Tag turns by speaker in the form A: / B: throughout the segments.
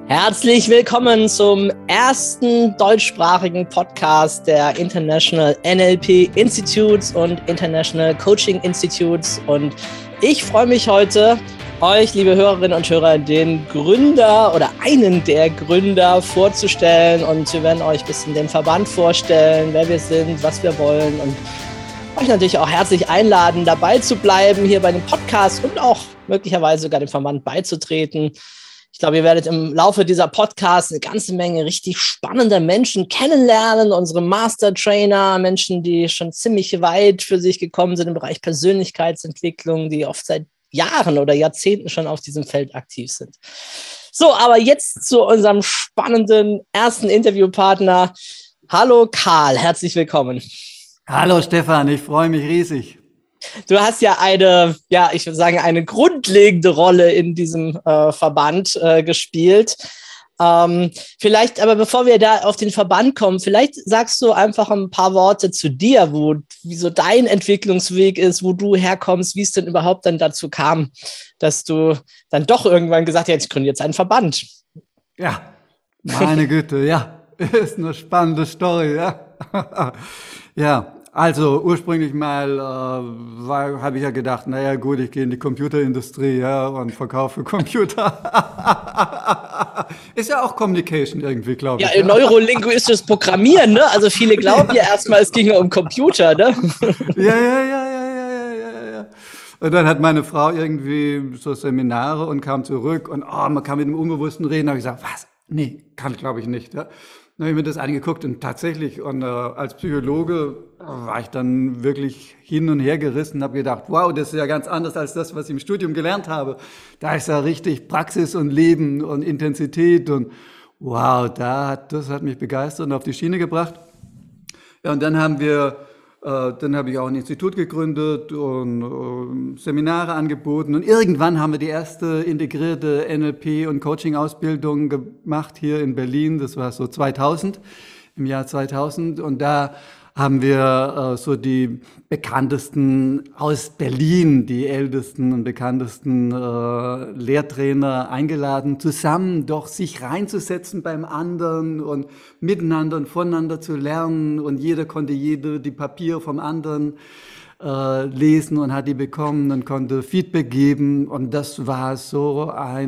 A: Herzlich willkommen zum ersten deutschsprachigen Podcast der International NLP Institutes und International Coaching Institutes. Und ich freue mich heute, euch, liebe Hörerinnen und Hörer, den Gründer oder einen der Gründer vorzustellen. Und wir werden euch ein bisschen den Verband vorstellen, wer wir sind, was wir wollen und euch natürlich auch herzlich einladen, dabei zu bleiben hier bei dem Podcast und auch möglicherweise sogar dem Verband beizutreten. Ich glaube, ihr werdet im Laufe dieser Podcasts eine ganze Menge richtig spannender Menschen kennenlernen. Unsere Master-Trainer, Menschen, die schon ziemlich weit für sich gekommen sind im Bereich Persönlichkeitsentwicklung, die oft seit Jahren oder Jahrzehnten schon auf diesem Feld aktiv sind. So, aber jetzt zu unserem spannenden ersten Interviewpartner. Hallo Karl, herzlich willkommen.
B: Hallo Stefan, ich freue mich riesig.
A: Du hast ja ich würde sagen, eine grundlegende Rolle in diesem Verband gespielt. Vielleicht, aber bevor wir da auf den Verband kommen, vielleicht sagst du einfach ein paar Worte zu dir, wie so dein Entwicklungsweg ist, wo du herkommst, wie es denn überhaupt dann dazu kam, dass du dann doch irgendwann gesagt hast, ich gründe jetzt einen Verband.
B: Ja, meine Güte, ja, ist eine spannende Story, ja. Ja. Also ursprünglich mal habe ich ja gedacht, naja gut, ich gehe in die Computerindustrie, ja, und verkaufe Computer. Ist ja auch Communication irgendwie, glaube ich.
A: Ja, neurolinguistisches Programmieren, ne? Also viele glauben ja erstmal, es ginge um Computer, ne?
B: Ja. Und dann hat meine Frau irgendwie so Seminare und kam zurück und man kann mit dem Unbewussten reden. Da habe ich gesagt, was? Nee, kann glaube ich nicht, ja. Dann habe ich mir das angeguckt und tatsächlich, als Psychologe war ich dann wirklich hin und her gerissen und habe gedacht, wow, das ist ja ganz anders als das, was ich im Studium gelernt habe. Da ist ja richtig Praxis und Leben und Intensität und wow, das hat mich begeistert und auf die Schiene gebracht. Ja, und dann habe ich auch ein Institut gegründet und Seminare angeboten. Und irgendwann haben wir die erste integrierte NLP- und Coaching-Ausbildung gemacht hier in Berlin. Das war so im Jahr 2000. Und da haben wir so die bekanntesten aus Berlin, die ältesten und bekanntesten Lehrtrainer eingeladen, zusammen doch sich reinzusetzen beim anderen und miteinander und voneinander zu lernen. Und jeder konnte die Papiere vom anderen lesen und hat die bekommen und konnte Feedback geben. Und das war so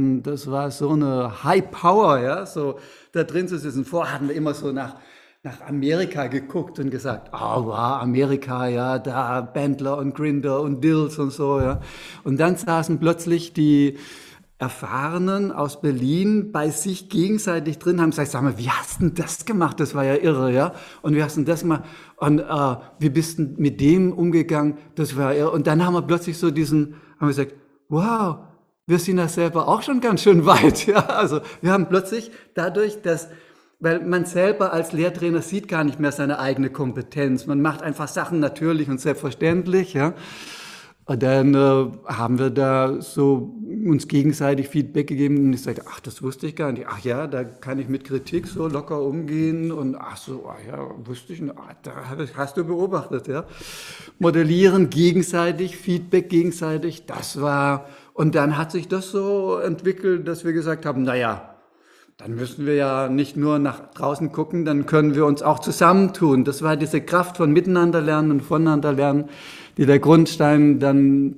B: eine High Power, ja, so da drin zu sitzen. Vorher hatten wir immer so nach Amerika geguckt und gesagt, wow, Amerika, ja, da Bandler und Grinder und Dills und so, ja. Und dann saßen plötzlich die Erfahrenen aus Berlin bei sich gegenseitig drin, haben gesagt, sag mal, wie hast du denn das gemacht? Das war ja irre, ja. Und wie hast du denn das gemacht? Und wie bist du mit dem umgegangen? Das war irre. Und dann haben wir plötzlich haben wir gesagt, wow, wir sind ja selber auch schon ganz schön weit, ja. Also wir haben plötzlich dadurch, weil man selber als Lehrtrainer sieht gar nicht mehr seine eigene Kompetenz. Man macht einfach Sachen natürlich und selbstverständlich, ja. Und dann haben wir da so uns gegenseitig Feedback gegeben und ich sagte, ach, das wusste ich gar nicht. Ach ja, da kann ich mit Kritik so locker umgehen und wusste ich nicht. Da hast du beobachtet, ja. Modellieren gegenseitig, Feedback gegenseitig, und dann hat sich das so entwickelt, dass wir gesagt haben, naja, dann müssen wir ja nicht nur nach draußen gucken, dann können wir uns auch zusammentun. Das war diese Kraft von Miteinander lernen und voneinander lernen, die der Grundstein dann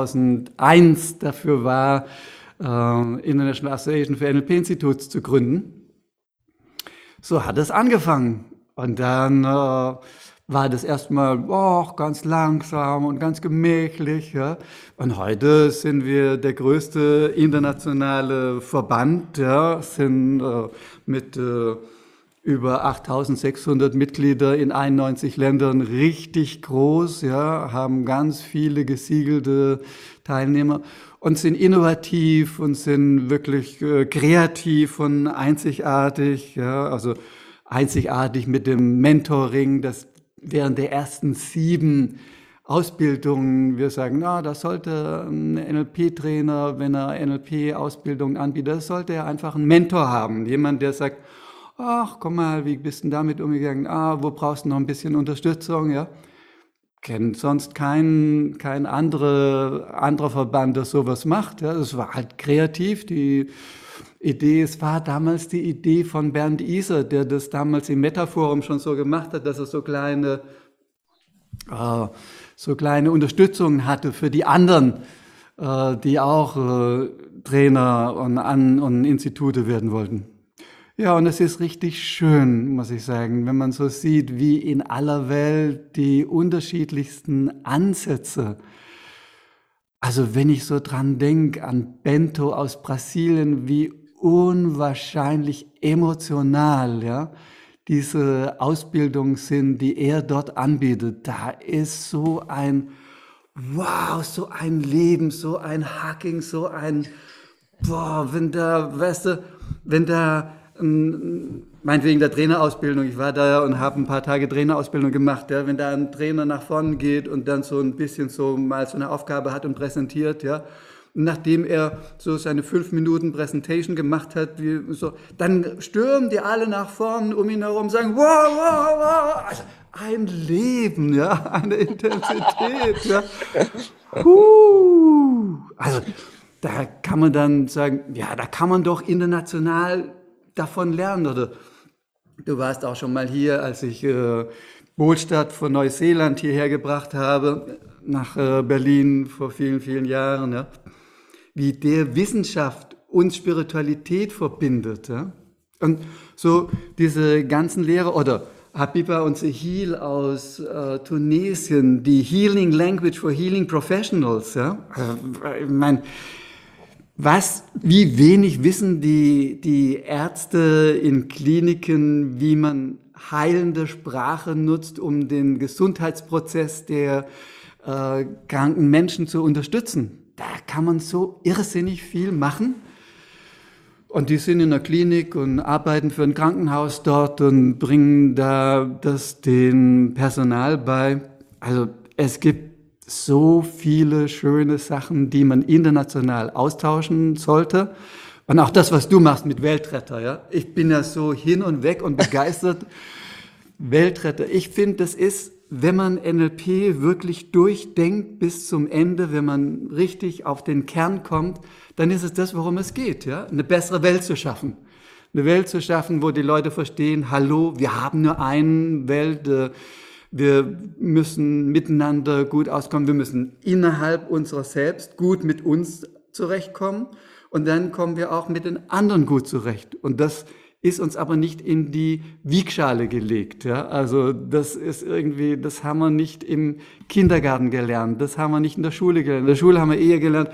B: 2001 dafür war, International Association for NLP Institutes zu gründen. So hat es angefangen. Und dann war das erstmal ganz langsam und ganz gemächlich. Ja. Und heute sind wir der größte internationale Verband, ja, sind mit über 8.600 Mitglieder in 91 Ländern richtig groß, ja, haben ganz viele gesiegelte Teilnehmer und sind innovativ und sind wirklich kreativ und einzigartig, ja, also einzigartig mit dem Mentoring, das während der ersten 7 Ausbildungen, wir sagen, das sollte ein NLP-Trainer, wenn er NLP-Ausbildungen anbietet, das sollte er einfach einen Mentor haben. Jemand, der sagt, ach, komm mal, wie bist du denn damit umgegangen? Wo brauchst du noch ein bisschen Unterstützung? Ja? Kennt sonst kein anderer Verband, das sowas macht. Ja? Das war halt kreativ, die Idee. Es war damals die Idee von Bernd Iser, der das damals im Metaforum schon so gemacht hat, dass er so kleine Unterstützungen hatte für die anderen, die auch Trainer und Institute werden wollten. Ja, und es ist richtig schön, muss ich sagen, wenn man so sieht, wie in aller Welt die unterschiedlichsten Ansätze. Also wenn ich so dran denke an Bento aus Brasilien, wie unwahrscheinlich emotional, ja, diese Ausbildungen sind, die er dort anbietet. Da ist so ein Wow, so ein Leben, so ein Hacking, so ein wenn da, weißt du, meinetwegen der Trainerausbildung, ich war da und habe ein paar Tage Trainerausbildung gemacht, ja, wenn da ein Trainer nach vorne geht und dann so ein bisschen so mal so eine Aufgabe hat und präsentiert, ja, und nachdem er so seine 5 Minuten Präsentation gemacht hat, dann stürmen die alle nach vorne um ihn herum und sagen, wow, wow, wow, also ein Leben, ja, eine Intensität, ja. Also da kann man dann sagen, ja, da kann man doch international davon lernen. Oder du warst auch schon mal hier, als ich Bolstad von Neuseeland hierher gebracht habe, nach Berlin vor vielen, vielen Jahren, ja. Wie der Wissenschaft und Spiritualität verbindet. Ja. Und so diese ganzen Lehrer, oder Habiba und Sehil aus Tunesien, die Healing Language for Healing Professionals. Ja. Ich meine, wie wenig wissen die Ärzte in Kliniken, wie man heilende Sprache nutzt, um den Gesundheitsprozess der kranken Menschen zu unterstützen. Da kann man so irrsinnig viel machen. Und die sind in der Klinik und arbeiten für ein Krankenhaus dort und bringen da das dem Personal bei. Also es gibt so viele schöne Sachen, die man international austauschen sollte. Und auch das, was du machst mit Weltretter, ja. Ich bin ja so hin und weg und begeistert. Weltretter. Ich finde, das ist, wenn man NLP wirklich durchdenkt bis zum Ende, wenn man richtig auf den Kern kommt, dann ist es das, worum es geht, ja. Eine bessere Welt zu schaffen. Eine Welt zu schaffen, wo die Leute verstehen, hallo, wir haben nur eine Welt, wir müssen miteinander gut auskommen, wir müssen innerhalb unserer selbst gut mit uns zurechtkommen und dann kommen wir auch mit den anderen gut zurecht. Und das ist uns aber nicht in die Wiegschale gelegt. Ja? Also das ist irgendwie, das haben wir nicht im Kindergarten gelernt, das haben wir nicht in der Schule gelernt. In der Schule haben wir eher gelernt,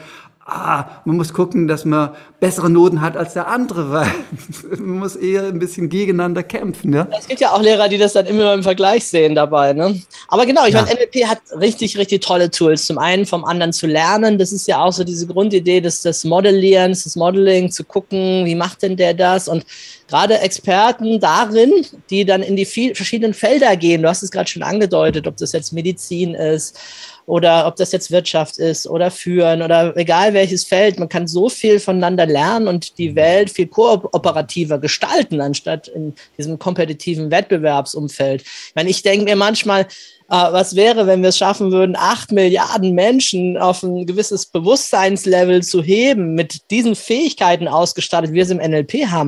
B: man muss gucken, dass man bessere Noten hat als der andere, weil man muss eher ein bisschen gegeneinander kämpfen. Ja?
A: Es gibt ja auch Lehrer, die das dann immer im Vergleich sehen dabei. Ne? Aber genau, ich meine, NLP hat richtig, richtig tolle Tools. Zum einen vom anderen zu lernen. Das ist ja auch so diese Grundidee des Modellierens, des Modeling, zu gucken, wie macht denn der das? Und gerade Experten darin, die dann in die verschiedenen Felder gehen. Du hast es gerade schon angedeutet, ob das jetzt Medizin ist, oder ob das jetzt Wirtschaft ist oder Führen oder egal welches Feld. Man kann so viel voneinander lernen und die Welt viel kooperativer gestalten, anstatt in diesem kompetitiven Wettbewerbsumfeld. Ich meine, ich denke mir manchmal, was wäre, wenn wir es schaffen würden, 8 Milliarden Menschen auf ein gewisses Bewusstseinslevel zu heben, mit diesen Fähigkeiten ausgestattet, wie wir es im NLP haben.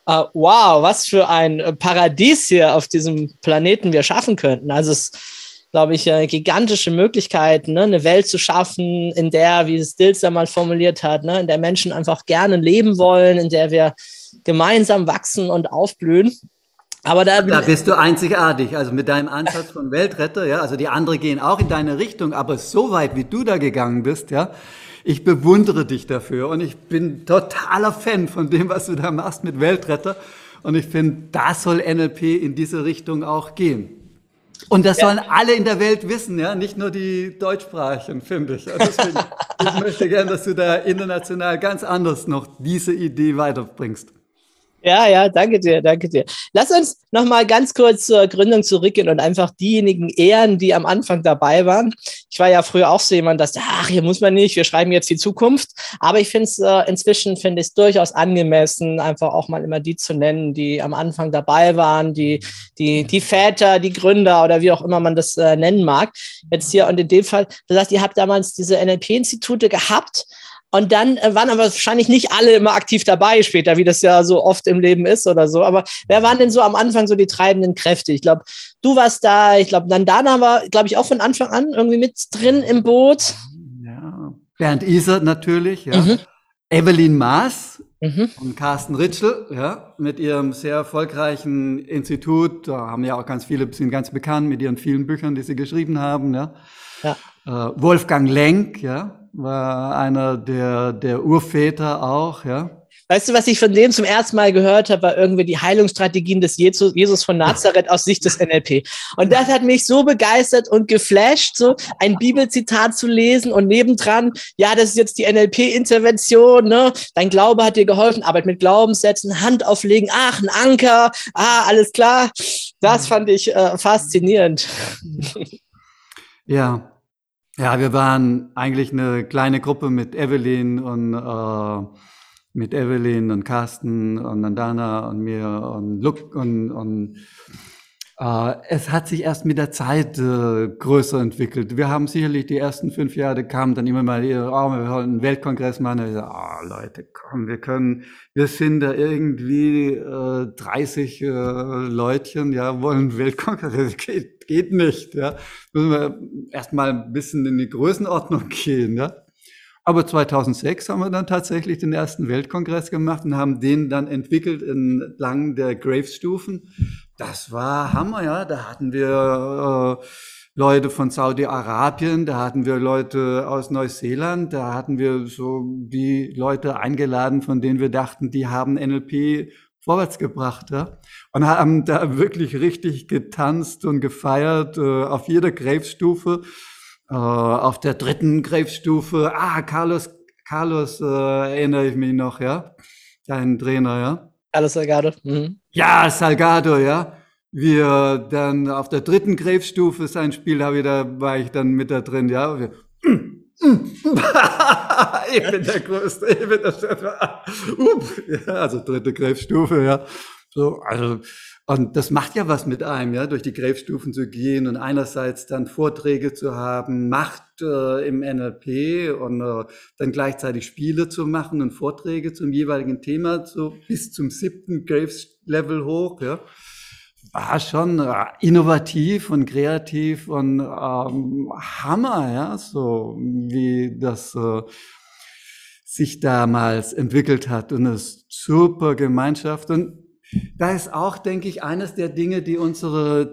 A: Wow, was für ein Paradies hier auf diesem Planeten wir schaffen könnten. Also es glaube ich, gigantische Möglichkeiten, ne? Eine Welt zu schaffen, in der, wie es Dilzer mal formuliert hat, ne? In der Menschen einfach gerne leben wollen, in der wir gemeinsam wachsen und aufblühen. Aber da
B: bist du einzigartig, also mit deinem Ansatz von Weltretter, ja, also die anderen gehen auch in deine Richtung, aber so weit, wie du da gegangen bist, ja, ich bewundere dich dafür und ich bin totaler Fan von dem, was du da machst mit Weltretter und ich finde, da soll NLP in diese Richtung auch gehen. Und das sollen alle in der Welt wissen, ja, nicht nur die Deutschsprachigen, finde ich. Deswegen, ich möchte gerne, dass du da international ganz anders noch diese Idee weiterbringst.
A: Ja, danke dir. Lass uns noch mal ganz kurz zur Gründung zurückgehen und einfach diejenigen ehren, die am Anfang dabei waren. Ich war ja früher auch so jemand, dass, hier muss man nicht, wir schreiben jetzt die Zukunft. Aber ich finde es inzwischen durchaus angemessen, einfach auch mal immer die zu nennen, die am Anfang dabei waren, die Väter, die Gründer oder wie auch immer man das nennen mag. Jetzt hier und in dem Fall, du sagst, ihr habt damals diese NLP-Institute gehabt. Und dann waren aber wahrscheinlich nicht alle immer aktiv dabei später, wie das ja so oft im Leben ist oder so. Aber wer waren denn so am Anfang so die treibenden Kräfte? Ich glaube, du warst da, ich glaube, Nandana war, glaube ich, auch von Anfang an irgendwie mit drin im Boot.
B: Ja, Bernd Isert natürlich, ja.
A: Mhm.
B: Evelyn Maas
A: Mhm.
B: und Carsten Ritschl, ja, mit ihrem sehr erfolgreichen Institut. Da haben ja auch ganz viele, sind ganz bekannt mit ihren vielen Büchern, die sie geschrieben haben, ja.
A: Ja.
B: Wolfgang Lenk, ja, war einer der Urväter auch, ja.
A: Weißt du, was ich von dem zum ersten Mal gehört habe, war irgendwie die Heilungsstrategien des Jesus von Nazareth aus Sicht des NLP. Und das hat mich so begeistert und geflasht, so ein Bibelzitat zu lesen und nebendran, ja, das ist jetzt die NLP-Intervention, ne? Dein Glaube hat dir geholfen, Arbeit mit Glaubenssätzen, Hand auflegen, ach, ein Anker, alles klar. Das fand ich faszinierend.
B: Ja. Ja, wir waren eigentlich eine kleine Gruppe mit Evelyn und Carsten und Nandana und mir und Luke und es hat sich erst mit der Zeit größer entwickelt. Wir haben sicherlich die ersten 5 Jahre, kamen dann immer mal, wir wollen einen Weltkongress machen. Und ich so, Leute, komm, wir sind da irgendwie 30 Leutchen, ja, wollen einen Weltkongress. Das geht nicht, ja. Müssen wir erstmal ein bisschen in die Größenordnung gehen, ja. Aber 2006 haben wir dann tatsächlich den ersten Weltkongress gemacht und haben den dann entwickelt entlang der Graves-Stufen. Das war Hammer, ja. Da hatten wir Leute von Saudi-Arabien, da hatten wir Leute aus Neuseeland, da hatten wir so die Leute eingeladen, von denen wir dachten, die haben NLP vorwärts gebracht, ja. Und haben da wirklich richtig getanzt und gefeiert auf jeder Graves-Stufe. Auf der 3. Graves-Stufe, Carlos erinnere ich mich noch, ja, dein Trainer, ja.
A: Alles Salgado. Mhm.
B: Ja, Salgado, ja. Wir dann auf der 3. Graves-Stufe sein Spiel, war ich dann mit da drin, ja. Ich bin der Größte, ich bin der Chef. Ja, also 3. Graves-Stufe, ja. So, also, und das macht ja was mit einem, ja, durch die Graves-Stufen zu gehen und einerseits dann Vorträge zu haben, Macht im NLP und dann gleichzeitig Spiele zu machen und Vorträge zum jeweiligen Thema, so bis zum 7. Graves-Level hoch, ja. War schon innovativ und kreativ und Hammer, ja, so wie das sich damals entwickelt hat und eine super Gemeinschaft. Und da ist auch, denke ich, eines der Dinge, die unsere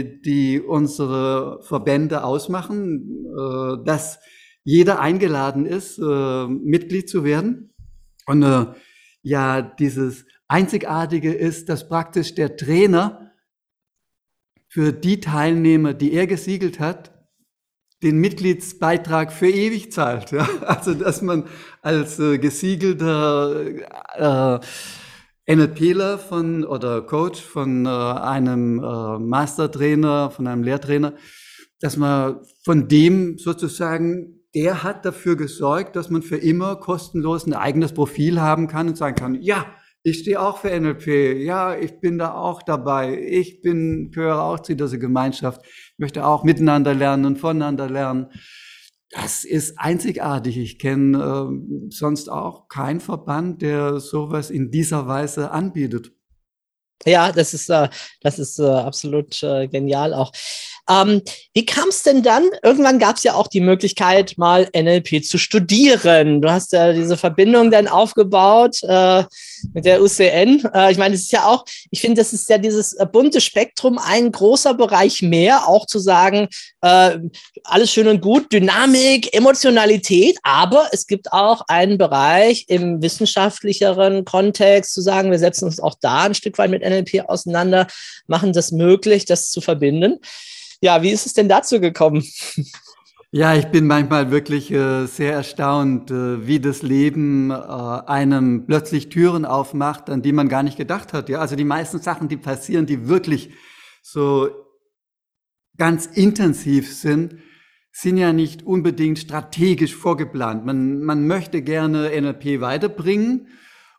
B: Verbände ausmachen, dass jeder eingeladen ist, Mitglied zu werden. Und ja, dieses Einzigartige ist, dass praktisch der Trainer für die Teilnehmer, die er gesiegelt hat, den Mitgliedsbeitrag für ewig zahlt. Ja? Also, dass man als gesiegelter NLPler oder Coach von einem Mastertrainer, von einem Lehrtrainer, dass man von dem sozusagen, der hat dafür gesorgt, dass man für immer kostenlos ein eigenes Profil haben kann und sagen kann, ja, ich stehe auch für NLP, ja, ich bin da auch dabei, gehöre auch zu dieser Gemeinschaft, möchte auch miteinander lernen und voneinander lernen. Das ist einzigartig. Ich kenne sonst auch keinen Verband, der sowas in dieser Weise anbietet.
A: Ja, das ist absolut genial auch. Wie kam es denn dann? Irgendwann gab es ja auch die Möglichkeit, mal NLP zu studieren. Du hast ja diese Verbindung dann aufgebaut mit der UCN. Ich meine, es ist ja auch, ich finde, das ist ja dieses bunte Spektrum, ein großer Bereich mehr, auch zu sagen, alles schön und gut, Dynamik, Emotionalität, aber es gibt auch einen Bereich im wissenschaftlicheren Kontext, zu sagen, wir setzen uns auch da ein Stück weit mit NLP auseinander, machen das möglich, das zu verbinden. Ja, wie ist es denn dazu gekommen?
B: Ja, ich bin manchmal wirklich sehr erstaunt, wie das Leben einem plötzlich Türen aufmacht, an die man gar nicht gedacht hat. Ja, also die meisten Sachen, die passieren, die wirklich so ganz intensiv sind ja nicht unbedingt strategisch vorgeplant. Man möchte gerne NLP weiterbringen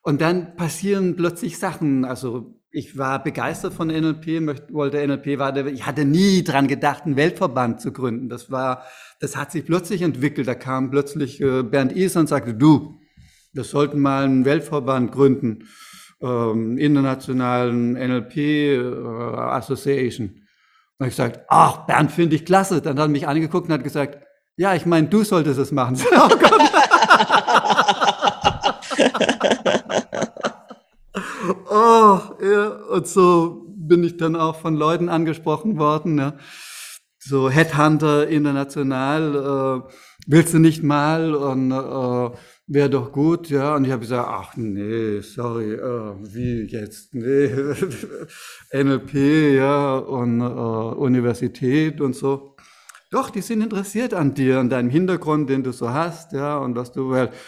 B: Und dann passieren plötzlich Sachen. Also ich war begeistert von NLP, wollte NLP weiter. Ich hatte nie dran gedacht, einen Weltverband zu gründen. Das hat sich plötzlich entwickelt. Da kam plötzlich Bernd Isern und sagte, du, wir sollten mal einen Weltverband gründen, internationalen NLP Association. Und ich gesagt, ach, Bernd, finde ich klasse. Dann hat er mich angeguckt und hat gesagt, ja, ich meine, du solltest es machen. Oh Gott. Oh, ja. Und so bin ich dann auch von Leuten angesprochen worden, ja. So Headhunter international, willst du nicht mal und wäre doch gut, ja. Und ich habe gesagt, ach nee, sorry, wie jetzt, nee, NLP, ja, und Universität und so. Doch, die sind interessiert an dir, an deinem Hintergrund, den du so hast, ja, und was du, weil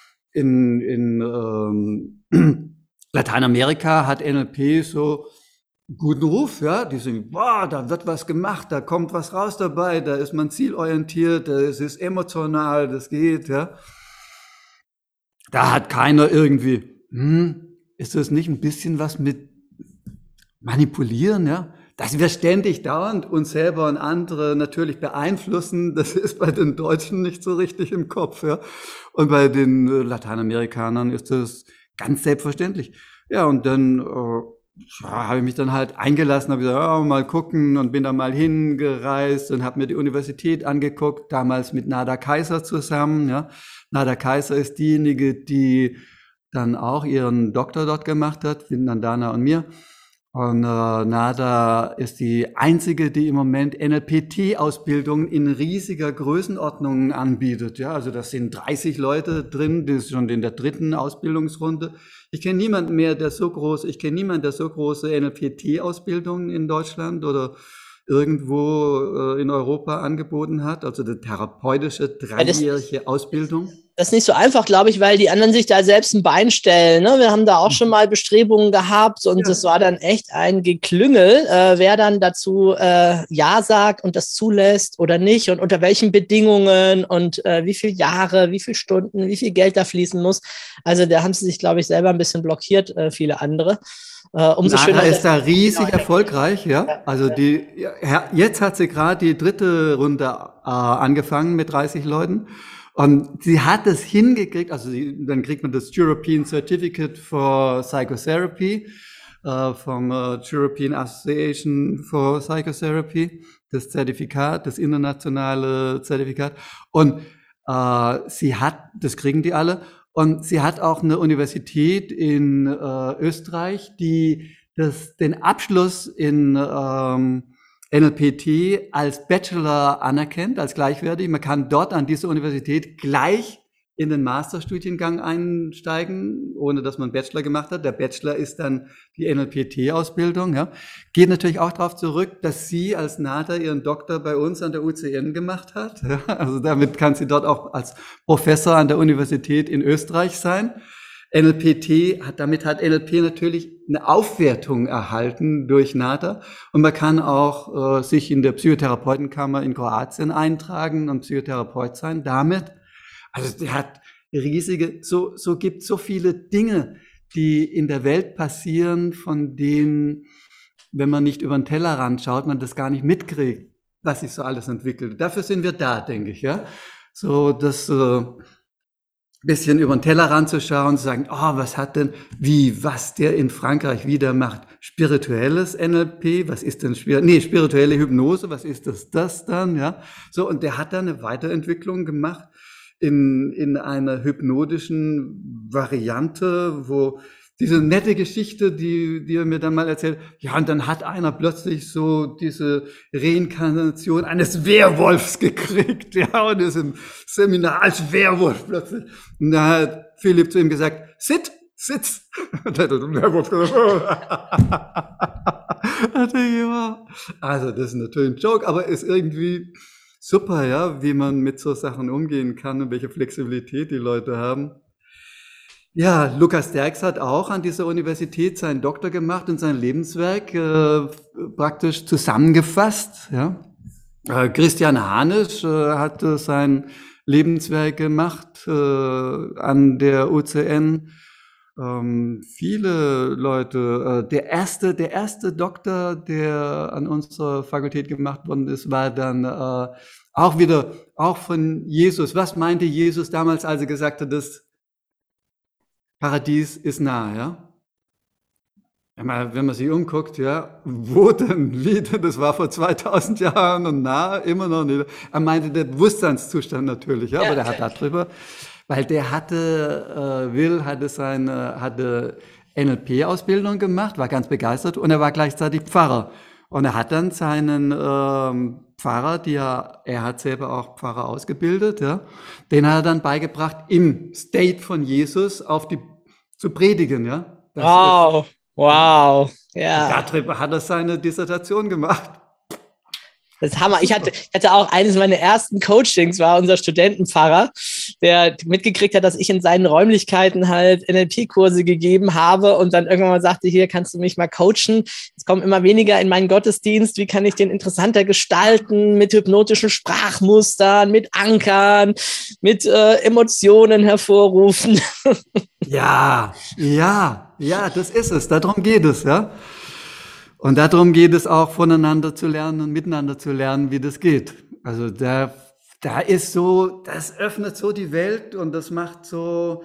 B: in Lateinamerika hat NLP so einen guten Ruf, ja, die sagen, boah, da wird was gemacht, da kommt was raus dabei, da ist man zielorientiert, es ist emotional, das geht, ja. Da hat keiner irgendwie, ist das nicht ein bisschen was mit Manipulieren, ja? Dass wir ständig dauernd uns selber und andere natürlich beeinflussen, das ist bei den Deutschen nicht so richtig im Kopf, ja. Und bei den Lateinamerikanern ist das ganz selbstverständlich. Ja, und dann habe ich mich dann halt eingelassen, habe gesagt, ja, mal gucken und bin dann mal hingereist und habe mir die Universität angeguckt, damals mit Nada Kaiser zusammen, ja. Nada Kaiser ist diejenige, die dann auch ihren Doktor dort gemacht hat, mit Nandana und mir. Und Nada ist die einzige, die im Moment NLP-Ausbildungen in riesiger Größenordnung anbietet. Ja, also das sind 30 Leute drin, das ist schon in der 3. Ausbildungsrunde. Ich kenne niemanden der so große NLP-Ausbildungen in Deutschland oder irgendwo in Europa angeboten hat, also eine therapeutische 3-jährige Ausbildung.
A: Das ist nicht so einfach, glaube ich, weil die anderen sich da selbst ein Bein stellen. Ne? Wir haben da auch schon mal Bestrebungen gehabt und das war dann echt ein Geklüngel, wer dann dazu Ja sagt und das zulässt oder nicht und unter welchen Bedingungen und wie viele Jahre, wie viele Stunden, wie viel Geld da fließen muss. Also da haben sie sich, glaube ich, selber ein bisschen blockiert, viele andere.
B: Umso schöner ist da riesig erfolgreich, ja. Also jetzt hat sie gerade die 3. Runde angefangen mit 30 Leuten. Und sie hat es hingekriegt, also dann kriegt man das European Certificate for Psychotherapy vom European Association for Psychotherapy, das Zertifikat, das internationale Zertifikat. Und das kriegen die alle. Und sie hat auch eine Universität in Österreich, die den Abschluss in NLPT als Bachelor anerkennt, als gleichwertig. Man kann dort an dieser Universität gleich in den Masterstudiengang einsteigen, ohne dass man Bachelor gemacht hat. Der Bachelor ist dann die NLPT-Ausbildung. Ja. Geht natürlich auch darauf zurück, dass sie als Nada ihren Doktor bei uns an der UCN gemacht hat. Ja. Also damit kann sie dort auch als Professor an der Universität in Österreich sein. Damit hat NLP natürlich eine Aufwertung erhalten durch Nada und man kann auch sich in der Psychotherapeutenkammer in Kroatien eintragen und Psychotherapeut sein damit. Also der hat gibt so viele Dinge, die in der Welt passieren, von denen, wenn man nicht über den Tellerrand schaut, man das gar nicht mitkriegt, was sich so alles entwickelt. Dafür sind wir da, denke ich, ja. So, das bisschen über den Tellerrand zu schauen, zu sagen, was der in Frankreich wieder macht. Spirituelles NLP, was ist denn spirituelle Hypnose, was ist das dann, ja? So, und der hat da eine Weiterentwicklung gemacht in einer hypnotischen Variante, wo diese nette Geschichte, die er mir dann mal erzählt, ja, und dann hat einer plötzlich so diese Reinkarnation eines Werwolfs gekriegt, ja, und ist im Seminar als Werwolf plötzlich. Und da hat Philipp zu ihm gesagt, sitz. Und dann hat der Werwolf gesagt, also das ist natürlich ein Joke, aber ist irgendwie super, ja, wie man mit so Sachen umgehen kann und welche Flexibilität die Leute haben. Ja, Lukas Derks hat auch an dieser Universität seinen Doktor gemacht und sein Lebenswerk praktisch zusammengefasst. Ja. Christian Hanisch hat sein Lebenswerk gemacht an der UCN viele Leute, der erste Doktor, der an unserer Fakultät gemacht worden ist, war dann auch von Jesus. Was meinte Jesus damals, als er gesagt hat, das Paradies ist nah, ja? Wenn man sich umguckt, ja, wo denn, wie denn, das war vor 2000 Jahren und nah, immer noch nicht. Er meinte der Bewusstseinszustand natürlich, ja, aber der hat darüber, weil der hatte NLP-Ausbildung gemacht, war ganz begeistert und er war gleichzeitig Pfarrer. Und er hat dann seinen Pfarrer, er hat selber auch Pfarrer ausgebildet, ja, den hat er dann beigebracht, im State von Jesus zu predigen, ja.
A: Wow, wow, ja.
B: Darüber hat er seine Dissertation gemacht.
A: Das ist Hammer. Ich hatte auch eines meiner ersten Coachings, war unser Studentenpfarrer, der mitgekriegt hat, dass ich in seinen Räumlichkeiten halt NLP-Kurse gegeben habe und dann irgendwann mal sagte, hier kannst du mich mal coachen. Es kommen immer weniger in meinen Gottesdienst. Wie kann ich den interessanter gestalten mit hypnotischen Sprachmustern, mit Ankern, mit Emotionen hervorrufen?
B: Ja, das ist es. Darum geht es, ja. Und darum geht es auch, voneinander zu lernen und miteinander zu lernen, wie das geht. Also da ist so, das öffnet so die Welt und das macht so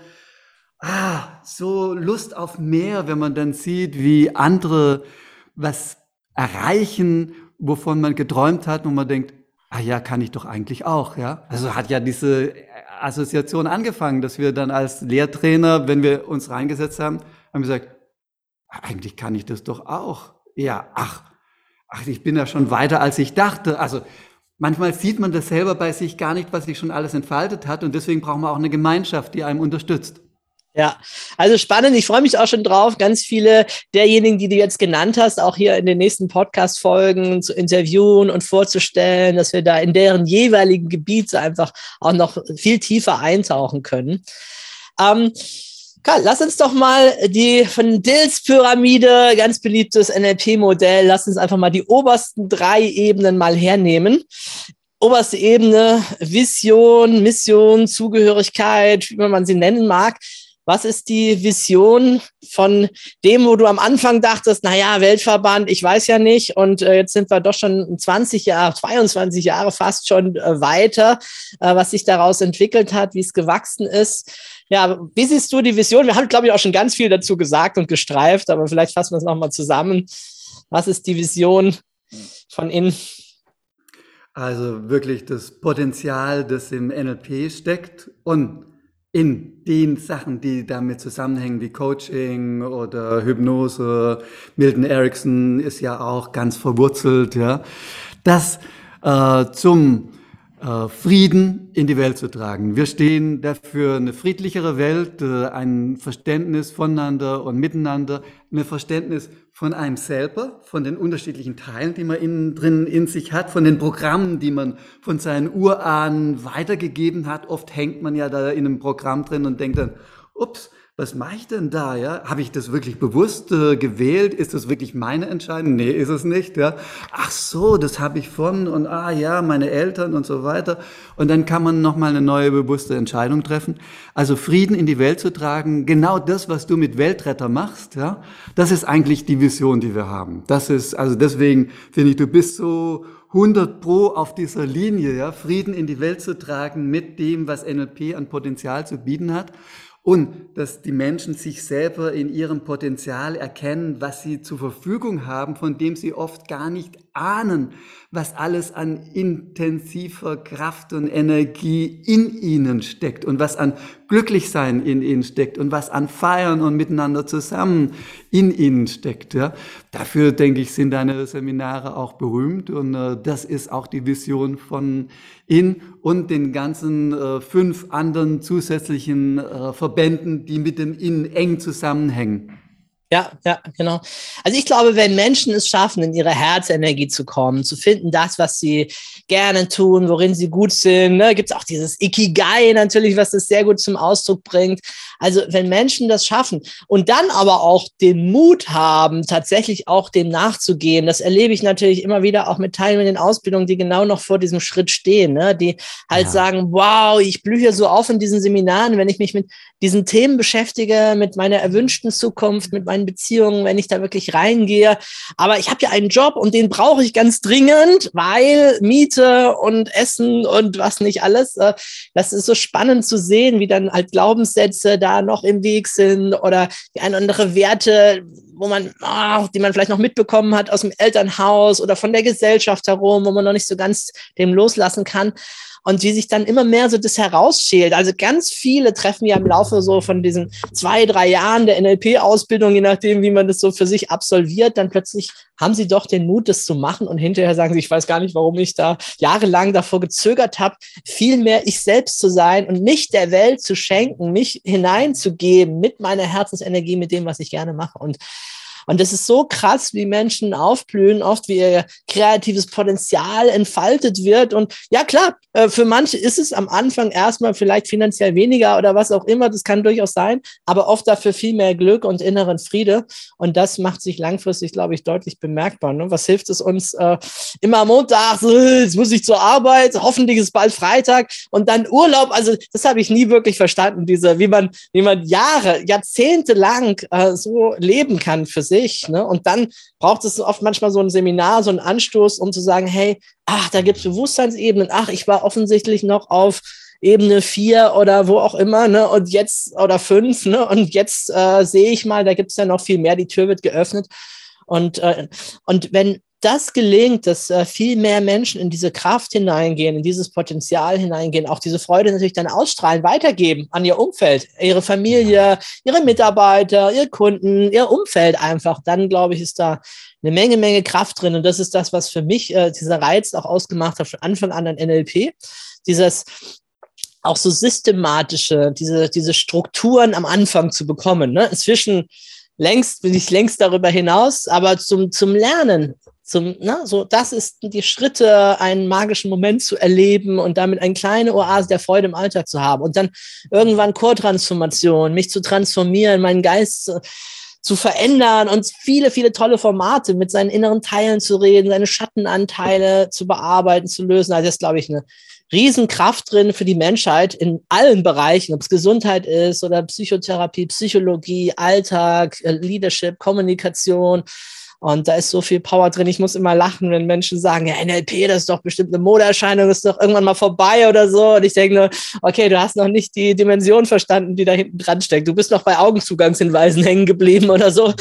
B: Lust auf mehr, wenn man dann sieht, wie andere was erreichen, wovon man geträumt hat, und man denkt, ja, kann ich doch eigentlich auch, ja. Also hat ja diese Assoziation angefangen, dass wir dann als Lehrtrainer, wenn wir uns reingesetzt haben, haben gesagt, eigentlich kann ich das doch auch. Ja, ach, ich bin ja schon weiter, als ich dachte. Also manchmal sieht man das selber bei sich gar nicht, was sich schon alles entfaltet hat. Und deswegen brauchen wir auch eine Gemeinschaft, die einem unterstützt.
A: Ja, also spannend. Ich freue mich auch schon drauf, ganz viele derjenigen, die du jetzt genannt hast, auch hier in den nächsten Podcast-Folgen zu interviewen und vorzustellen, dass wir da in deren jeweiligen Gebiete einfach auch noch viel tiefer eintauchen können. Karl, lass uns doch mal die von Dills Pyramide, ganz beliebtes NLP-Modell, lass uns einfach mal die obersten 3 Ebenen mal hernehmen. Oberste Ebene, Vision, Mission, Zugehörigkeit, wie man sie nennen mag. Was ist die Vision von dem, wo du am Anfang dachtest, Weltverband, ich weiß ja nicht, und jetzt sind wir doch schon 22 Jahre fast schon weiter, was sich daraus entwickelt hat, wie es gewachsen ist. Ja, wie siehst du die Vision? Wir haben, glaube ich, auch schon ganz viel dazu gesagt und gestreift, aber vielleicht fassen wir es nochmal zusammen. Was ist die Vision von innen?
B: Also wirklich das Potenzial, das im NLP steckt und in den Sachen, die damit zusammenhängen, wie Coaching oder Hypnose. Milton Erickson ist ja auch ganz verwurzelt, ja. Das zum Frieden in die Welt zu tragen. Wir stehen dafür eine friedlichere Welt, ein Verständnis voneinander und miteinander, ein Verständnis von einem selber, von den unterschiedlichen Teilen, die man innen drin in sich hat, von den Programmen, die man von seinen Urahnen weitergegeben hat. Oft hängt man ja da in einem Programm drin und denkt dann, ups, was mache ich denn da, ja? Habe ich das wirklich bewusst gewählt? Ist das wirklich meine Entscheidung? Nee, ist es nicht, ja? Ach so, das habe ich und meine Eltern und so weiter. Und dann kann man nochmal eine neue bewusste Entscheidung treffen. Also Frieden in die Welt zu tragen, genau das, was du mit Weltretter machst, ja? Das ist eigentlich die Vision, die wir haben. Also deswegen finde ich, du bist so 100% auf dieser Linie, ja? Frieden in die Welt zu tragen mit dem, was NLP an Potenzial zu bieten hat. Und dass die Menschen sich selber in ihrem Potenzial erkennen, was sie zur Verfügung haben, von dem sie oft gar nicht ahnen, was alles an intensiver Kraft und Energie in ihnen steckt und was an Glücklichsein in ihnen steckt und was an Feiern und miteinander zusammen in ihnen steckt. Ja. Dafür, denke ich, sind deine Seminare auch berühmt und das ist auch die Vision von und den ganzen 5 anderen zusätzlichen Verbänden, die mit dem eng zusammenhängen.
A: Ja, genau. Also ich glaube, wenn Menschen es schaffen, in ihre Herzenergie zu kommen, zu finden, das, was sie gerne tun, worin sie gut sind, ne, gibt es auch dieses Ikigai natürlich, was das sehr gut zum Ausdruck bringt. Also wenn Menschen das schaffen und dann aber auch den Mut haben, tatsächlich auch dem nachzugehen, das erlebe ich natürlich immer wieder auch mit Teilnehmern in Ausbildungen, die genau noch vor diesem Schritt stehen, ne, die halt sagen, wow, ich blühe so auf in diesen Seminaren, wenn ich mich mit diesen Themen beschäftige, mit meiner erwünschten Zukunft, mit meinen Beziehungen, wenn ich da wirklich reingehe. Aber ich habe ja einen Job und den brauche ich ganz dringend, weil Miete und Essen und was nicht alles. Das ist so spannend zu sehen, wie dann halt Glaubenssätze da noch im Weg sind oder die ein oder andere Werte, die man vielleicht noch mitbekommen hat aus dem Elternhaus oder von der Gesellschaft herum, wo man noch nicht so ganz dem loslassen kann. Und wie sich dann immer mehr so das herausschält. Also ganz viele treffen ja im Laufe so von diesen 2-3 Jahren der NLP-Ausbildung, je nachdem, wie man das so für sich absolviert, dann plötzlich haben sie doch den Mut, das zu machen und hinterher sagen sie, ich weiß gar nicht, warum ich da jahrelang davor gezögert habe, viel mehr ich selbst zu sein und mich der Welt zu schenken, mich hineinzugeben mit meiner Herzensenergie, mit dem, was ich gerne mache. Und das ist so krass, wie Menschen aufblühen, oft wie ihr kreatives Potenzial entfaltet wird. Und ja, klar, für manche ist es am Anfang erstmal vielleicht finanziell weniger oder was auch immer, das kann durchaus sein, aber oft dafür viel mehr Glück und inneren Friede. Und das macht sich langfristig, glaube ich, deutlich bemerkbar. Ne? Was hilft es uns immer am Montag, so, jetzt muss ich zur Arbeit, hoffentlich ist bald Freitag und dann Urlaub. Also das habe ich nie wirklich verstanden, wie man Jahrzehnte lang so leben kann für sich. Ne? Und dann braucht es oft manchmal so ein Seminar, so einen Anstoß, um zu sagen, hey, da gibt es Bewusstseinsebenen, ich war offensichtlich noch auf Ebene 4 oder wo auch immer, ne? Und jetzt, oder 5, ne? Und jetzt sehe ich mal, da gibt es ja noch viel mehr, die Tür wird geöffnet. Und wenn das gelingt, dass viel mehr Menschen in diese Kraft hineingehen, in dieses Potenzial hineingehen, auch diese Freude natürlich dann ausstrahlen, weitergeben an ihr Umfeld, ihre Familie, ihre Mitarbeiter, ihre Kunden, ihr Umfeld einfach, dann glaube ich, ist da eine Menge Kraft drin. Und das ist das, was für mich dieser Reiz auch ausgemacht hat, von Anfang an NLP, dieses auch so systematische, diese Strukturen am Anfang zu bekommen. Ne? Inzwischen bin ich längst darüber hinaus, aber zum Lernen, das ist die Schritte, einen magischen Moment zu erleben und damit eine kleine Oase der Freude im Alltag zu haben und dann irgendwann Core-Transformation, mich zu transformieren, meinen Geist zu verändern und viele tolle Formate mit seinen inneren Teilen zu reden, seine Schattenanteile zu bearbeiten, zu lösen. Also das ist, glaube ich, eine Riesenkraft drin für die Menschheit in allen Bereichen, ob es Gesundheit ist oder Psychotherapie, Psychologie, Alltag, Leadership, Kommunikation. Und da ist so viel Power drin. Ich muss immer lachen, wenn Menschen sagen, ja, NLP, das ist doch bestimmt eine Modeerscheinung, das ist doch irgendwann mal vorbei oder so. Und ich denke nur, okay, du hast noch nicht die Dimension verstanden, die da hinten dran steckt. Du bist noch bei Augenzugangshinweisen hängen geblieben oder so.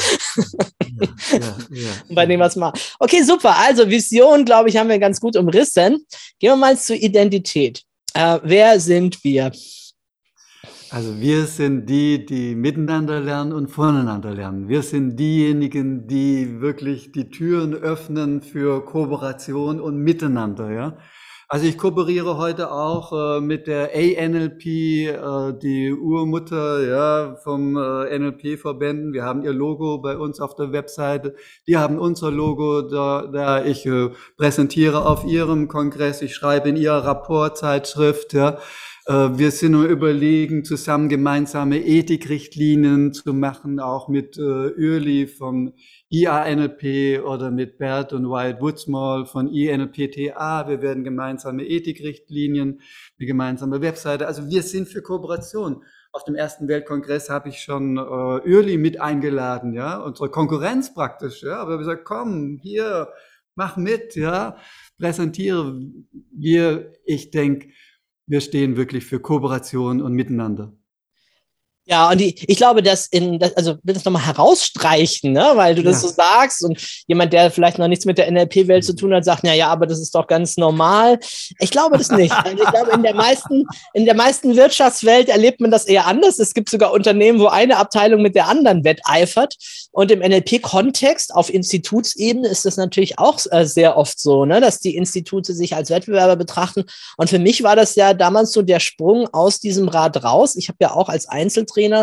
A: Bei dem was mal. Okay, super. Also Vision, glaube ich, haben wir ganz gut umrissen. Gehen wir mal zur Identität. Wer sind wir?
B: Also wir sind die miteinander lernen und voneinander lernen. Wir sind diejenigen, die wirklich die Türen öffnen für Kooperation und Miteinander, ja. Also ich kooperiere heute auch mit der ANLP, die Urmutter, ja, vom NLP-Verbänden. Wir haben ihr Logo bei uns auf der Webseite. Die haben unser Logo da. Ich präsentiere auf ihrem Kongress. Ich schreibe in ihrer Rapportzeitschrift, ja. Wir sind nur überlegen, zusammen gemeinsame Ethikrichtlinien zu machen, auch mit Ürli vom IANLP oder mit Bert und Wyatt Woodsmall von INLPTA. Wir werden gemeinsame Ethikrichtlinien, eine gemeinsame Webseite. Also wir sind für Kooperation. Auf dem Ersten Weltkongress habe ich schon Ürli mit eingeladen, ja, unsere Konkurrenz praktisch, ja. Aber wir sagen, komm, hier, mach mit, ja, präsentiere. Ich denke, wir stehen wirklich für Kooperation und Miteinander.
A: Ja, und ich glaube, also will das nochmal herausstreichen, ne? Weil du das so sagst und jemand, der vielleicht noch nichts mit der NLP-Welt zu tun hat, sagt, ja, aber das ist doch ganz normal. Ich glaube das nicht. Also ich glaube, in der meisten Wirtschaftswelt erlebt man das eher anders. Es gibt sogar Unternehmen, wo eine Abteilung mit der anderen wetteifert. Und im NLP-Kontext auf Institutsebene ist das natürlich auch sehr oft so, ne? Dass die Institute sich als Wettbewerber betrachten. Und für mich war das ja damals so der Sprung aus diesem Rad raus. Ich habe ja auch als Einzeltrainer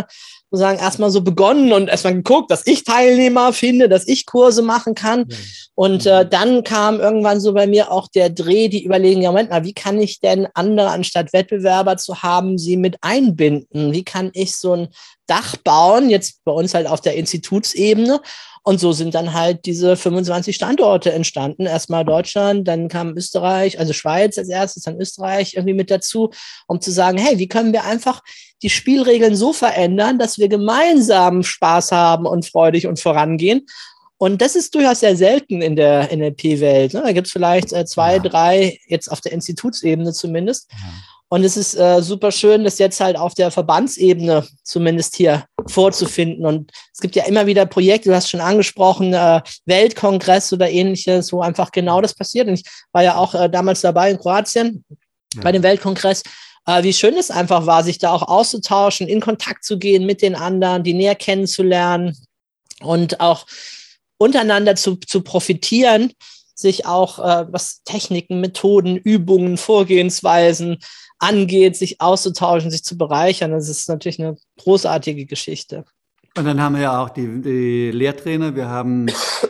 A: sozusagen erstmal so begonnen und erstmal geguckt, dass ich Teilnehmer finde, dass ich Kurse machen kann. Ja. Und dann kam irgendwann so bei mir auch der Dreh, die Überlegung, ja Moment mal, wie kann ich denn andere, anstatt Wettbewerber zu haben, sie mit einbinden? Wie kann ich so ein Dach bauen, jetzt bei uns halt auf der Institutsebene? Und so sind dann halt diese 25 Standorte entstanden. Erstmal Deutschland, dann kam Österreich, also Schweiz als erstes, dann Österreich irgendwie mit dazu, um zu sagen, hey, wie können wir einfach die Spielregeln so verändern, dass wir gemeinsam Spaß haben und freudig und vorangehen. Und das ist durchaus sehr selten in der NLP-Welt. Da gibt es vielleicht 2, 3, jetzt auf der Institutsebene zumindest. Ja. Und es ist super schön, das jetzt halt auf der Verbandsebene zumindest hier vorzufinden. Und es gibt ja immer wieder Projekte, du hast schon angesprochen, Weltkongress oder ähnliches, wo einfach genau das passiert. Und ich war ja auch damals dabei in Kroatien bei dem Weltkongress. Wie schön es einfach war, sich da auch auszutauschen, in Kontakt zu gehen mit den anderen, die näher kennenzulernen und auch untereinander zu profitieren, sich auch was Techniken, Methoden, Übungen, Vorgehensweisen angeht, sich auszutauschen, sich zu bereichern. Das ist natürlich eine großartige Geschichte.
B: Und dann haben wir ja auch die Lehrtrainer. Wir haben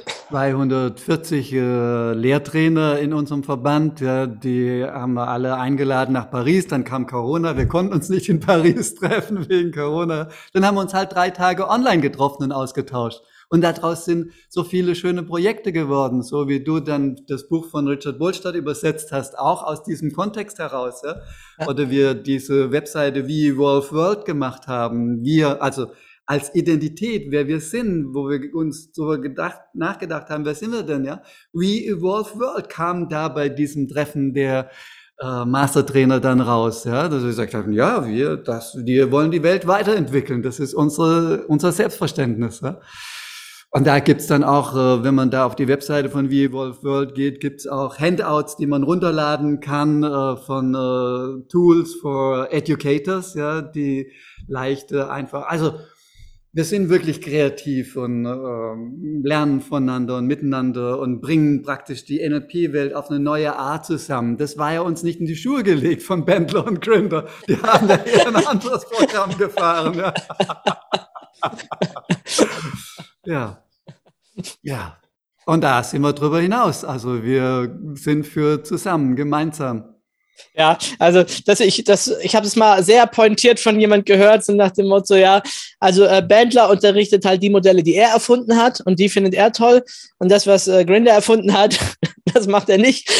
B: 240 Lehrtrainer in unserem Verband. Ja, die haben wir alle eingeladen nach Paris. Dann kam Corona. Wir konnten uns nicht in Paris treffen wegen Corona. Dann haben wir uns halt 3 Tage online getroffen und ausgetauscht. Und daraus sind so viele schöne Projekte geworden, so wie du dann das Buch von Richard Wohlstadt übersetzt hast, auch aus diesem Kontext heraus. Ja? Oder wir diese Webseite wie Evolve World gemacht haben. Wir, also als Identität, wer wir sind, wo wir uns so nachgedacht haben, wer sind wir denn? Ja? We Evolve World kam da bei diesem Treffen der Mastertrainer dann raus, ja, dass wir gesagt haben, ja, wir wollen die Welt weiterentwickeln. Das ist unser Selbstverständnis. Ja? Und da gibt's dann auch, wenn man da auf die Webseite von Evolve World geht, gibt's auch Handouts, die man runterladen kann von Tools for Educators, ja, die leicht einfach, also wir sind wirklich kreativ und lernen voneinander und miteinander und bringen praktisch die NLP-Welt auf eine neue Art zusammen. Das war ja uns nicht in die Schuhe gelegt von Bendler und Grinder. Die haben da eher ein anderes Programm gefahren. Ja. Ja. Und da sind wir drüber hinaus. Also wir sind für zusammen, gemeinsam.
A: Ja, also ich habe es mal sehr pointiert von jemand gehört, so nach dem Motto, ja, also Bandler unterrichtet halt die Modelle, die er erfunden hat und die findet er toll und das, was Grinder erfunden hat, das macht er nicht.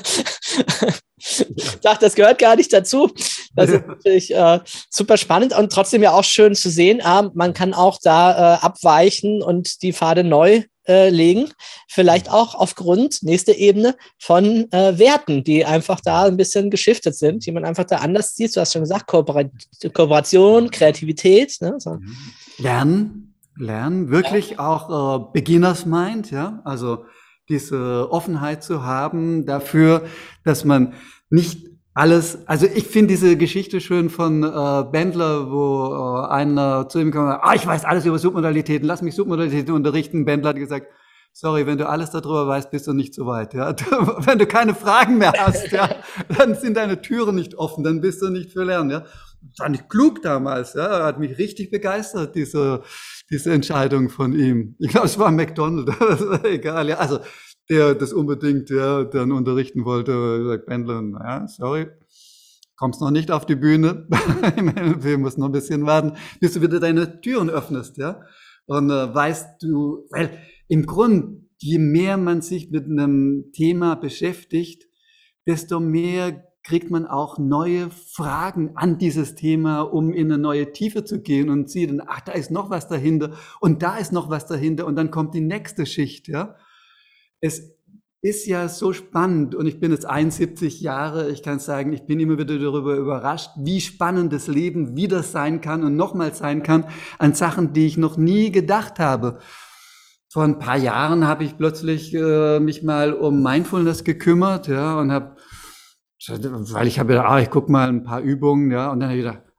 A: Ich dachte, das gehört gar nicht dazu. Das ist natürlich super spannend und trotzdem ja auch schön zu sehen, man kann auch da abweichen und die Pfade neu legen, vielleicht auch aufgrund, nächste Ebene, von Werten, die einfach da ein bisschen geschiftet sind, die man einfach da anders sieht. Du hast schon gesagt, Kooperation, Kreativität. Ne? So.
B: Lernen, wirklich auch Beginners Mind, ja, also diese Offenheit zu haben dafür, dass man nicht alles, also ich finde diese Geschichte schön von Bendler, wo einer zu ihm kam, ich weiß alles über Submodalitäten, lass mich Submodalitäten unterrichten. Bendler hat gesagt, sorry, wenn du alles darüber weißt, bist du nicht so weit. Ja? Wenn du keine Fragen mehr hast, ja, dann sind deine Türen nicht offen, dann bist du nicht für Lernen. Ja? Das war nicht klug damals, ja, hat mich richtig begeistert, diese Entscheidung von ihm. Ich glaube, es war McDonald, egal, ja, also der das unbedingt dann unterrichten wollte, sagt Bendler, ja, sorry, kommst noch nicht auf die Bühne, wir müssen noch ein bisschen warten, bis du wieder deine Türen öffnest, ja, und weißt du, weil im Grunde, je mehr man sich mit einem Thema beschäftigt, desto mehr kriegt man auch neue Fragen an dieses Thema, um in eine neue Tiefe zu gehen und sieht dann, da ist noch was dahinter und da ist noch was dahinter und dann kommt die nächste Schicht, ja. Es ist ja so spannend und ich bin jetzt 71 Jahre, ich kann sagen, ich bin immer wieder darüber überrascht, wie spannend das Leben wieder sein kann und nochmal sein kann an Sachen, die ich noch nie gedacht habe. Vor ein paar Jahren habe ich plötzlich mich mal um Mindfulness gekümmert, ja, und weil ich habe gedacht, ich gucke mal ein paar Übungen, ja, und dann habe ich gedacht,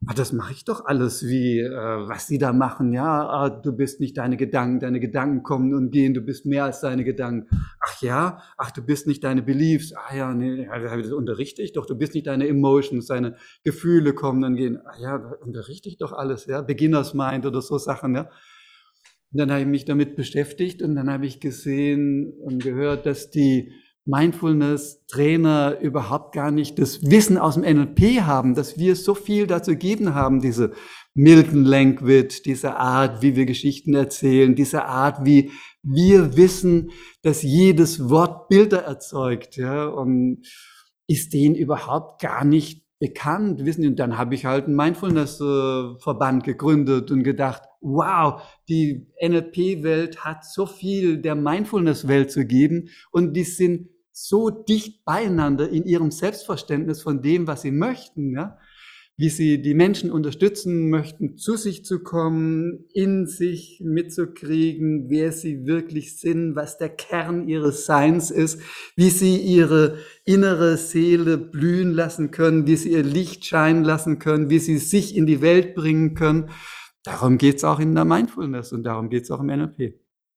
B: das mache ich doch alles, was Sie da machen, ja, du bist nicht deine Gedanken kommen und gehen, du bist mehr als deine Gedanken. Ach ja, ach, du bist nicht deine Beliefs, ja, nee, das unterrichte ich doch, du bist nicht deine Emotions, deine Gefühle kommen und gehen. Ach ja, da unterrichte ich doch alles, ja, Beginners Mind oder so Sachen, ja. Und dann habe ich mich damit beschäftigt und dann habe ich gesehen und gehört, dass die Mindfulness-Trainer überhaupt gar nicht das Wissen aus dem NLP haben, dass wir so viel dazu gegeben haben, diese Milton Language, diese Art, wie wir Geschichten erzählen, diese Art, wie wir wissen, dass jedes Wort Bilder erzeugt, ja, und ist denen überhaupt gar nicht bekannt, wissen Sie. Und dann habe ich halt einen Mindfulness-Verband gegründet und gedacht, wow, die NLP-Welt hat so viel der Mindfulness-Welt zu geben und die sind so dicht beieinander in ihrem Selbstverständnis von dem, was sie möchten, ja, wie sie die Menschen unterstützen möchten, zu sich zu kommen, in sich mitzukriegen, wer sie wirklich sind, was der Kern ihres Seins ist, wie sie ihre innere Seele blühen lassen können, wie sie ihr Licht scheinen lassen können, wie sie sich in die Welt bringen können. Darum geht's auch in der Mindfulness und darum geht's auch im NLP.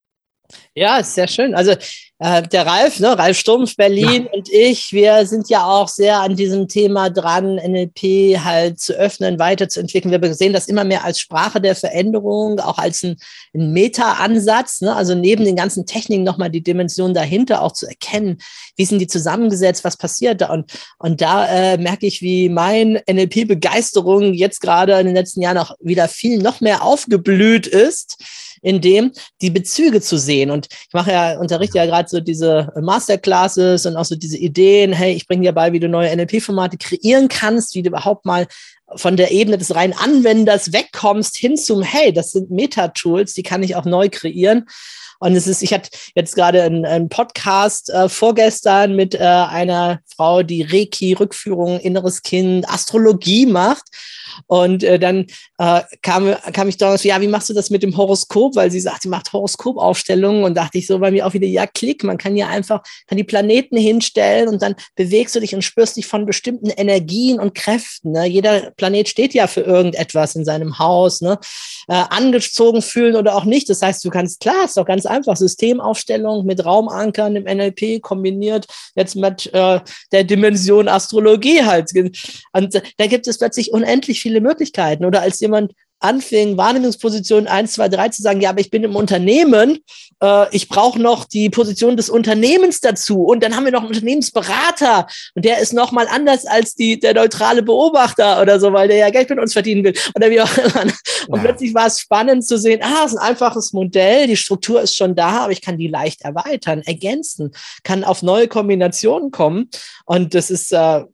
A: Ja, ist sehr schön. Also der Ralf, ne, Ralf Stumpf, Berlin und ich, wir sind ja auch sehr an diesem Thema dran, NLP halt zu öffnen, weiterzuentwickeln. Wir haben gesehen, das immer mehr als Sprache der Veränderung, auch als ein Meta-Ansatz, ne, also neben den ganzen Techniken nochmal die Dimension dahinter auch zu erkennen, wie sind die zusammengesetzt, was passiert da. Und da merke ich, wie mein NLP-Begeisterung jetzt gerade in den letzten Jahren auch wieder viel noch mehr aufgeblüht ist, in dem die Bezüge zu sehen. Und ich unterrichte ja gerade so diese Masterclasses und auch so diese Ideen, hey, ich bringe dir bei, wie du neue NLP-Formate kreieren kannst, wie du überhaupt mal von der Ebene des reinen Anwenders wegkommst hin zum, hey, das sind Meta-Tools, die kann ich auch neu kreieren. Und ich hatte jetzt gerade einen Podcast vorgestern mit einer Frau, die Reiki, Rückführung, inneres Kind, Astrologie macht. Und dann kam ich darauf, ja, wie machst du das mit dem Horoskop? Weil sie sagt, sie macht Horoskopaufstellungen und dachte ich so bei mir auch wieder, ja, klick, man kann ja einfach die Planeten hinstellen und dann bewegst du dich und spürst dich von bestimmten Energien und Kräften. Ne? Jeder Planet steht ja für irgendetwas in seinem Haus, ne? Angezogen fühlen oder auch nicht. Das heißt, du kannst, klar, ist doch ganz einfach, Systemaufstellung mit Raumankern im NLP kombiniert jetzt mit der Dimension Astrologie halt. Und da gibt es plötzlich unendlich viele Möglichkeiten. Oder als jemand anfing, Wahrnehmungsposition 1, 2, 3 zu sagen, ja, aber ich bin im Unternehmen, ich brauche noch die Position des Unternehmens dazu und dann haben wir noch einen Unternehmensberater und der ist nochmal anders als der neutrale Beobachter oder so, weil der ja Geld mit uns verdienen will oder wie auch immer. Und plötzlich war es spannend zu sehen, es ist ein einfaches Modell, die Struktur ist schon da, aber ich kann die leicht erweitern, ergänzen, kann auf neue Kombinationen kommen und das ist,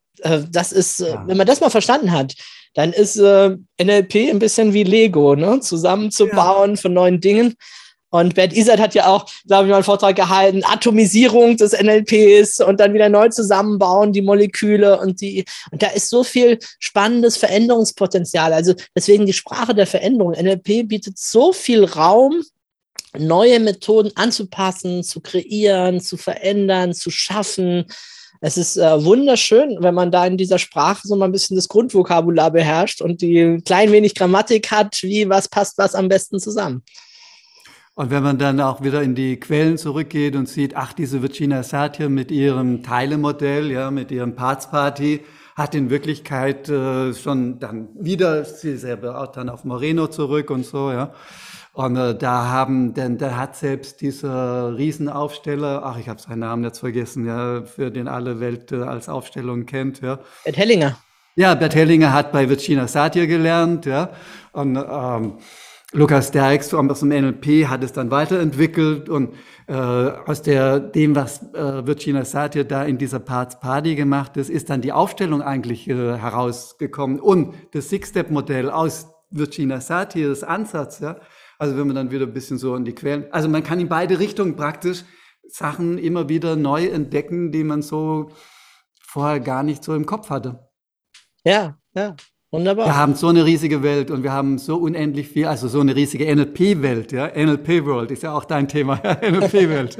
A: wenn man das mal verstanden hat, dann ist NLP ein bisschen wie Lego, ne? Zusammenzubauen von neuen Dingen. Und Bert Isert hat ja auch, glaube ich, mal einen Vortrag gehalten, Atomisierung des NLPs und dann wieder neu zusammenbauen, die Moleküle und da ist so viel spannendes Veränderungspotenzial. Also deswegen die Sprache der Veränderung. NLP bietet so viel Raum, neue Methoden anzupassen, zu kreieren, zu verändern, zu schaffen. Es ist wunderschön, wenn man da in dieser Sprache so mal ein bisschen das Grundvokabular beherrscht und die klein wenig Grammatik hat, wie was passt was am besten zusammen.
B: Und wenn man dann auch wieder in die Quellen zurückgeht und sieht, diese Virginia Satir mit ihrem Teilemodell, ja, mit ihrem Parts Party, hat in Wirklichkeit schon dann wieder, sie selber auch dann auf Moreno zurück und so, ja. Und da hat selbst dieser Riesenaufsteller, ich habe seinen Namen jetzt vergessen, ja, für den alle Welt als Aufstellung kennt, ja.
A: Bert Hellinger.
B: Ja, Bert Hellinger hat bei Virginia Satir gelernt, ja. Und Lukas Derks aus dem NLP hat es dann weiterentwickelt und aus dem, was Virginia Satir da in dieser Parts Party gemacht ist dann die Aufstellung eigentlich herausgekommen und das Six-Step-Modell aus Virginia Satirs Ansatz, ja. Also wenn man dann wieder ein bisschen so in die Quellen, also man kann in beide Richtungen praktisch Sachen immer wieder neu entdecken, die man so vorher gar nicht so im Kopf hatte.
A: Ja, wunderbar.
B: Wir haben so eine riesige Welt und wir haben so unendlich viel, also so eine riesige NLP-Welt, ja. NLP-World ist ja auch dein Thema, ja? NLP-Welt.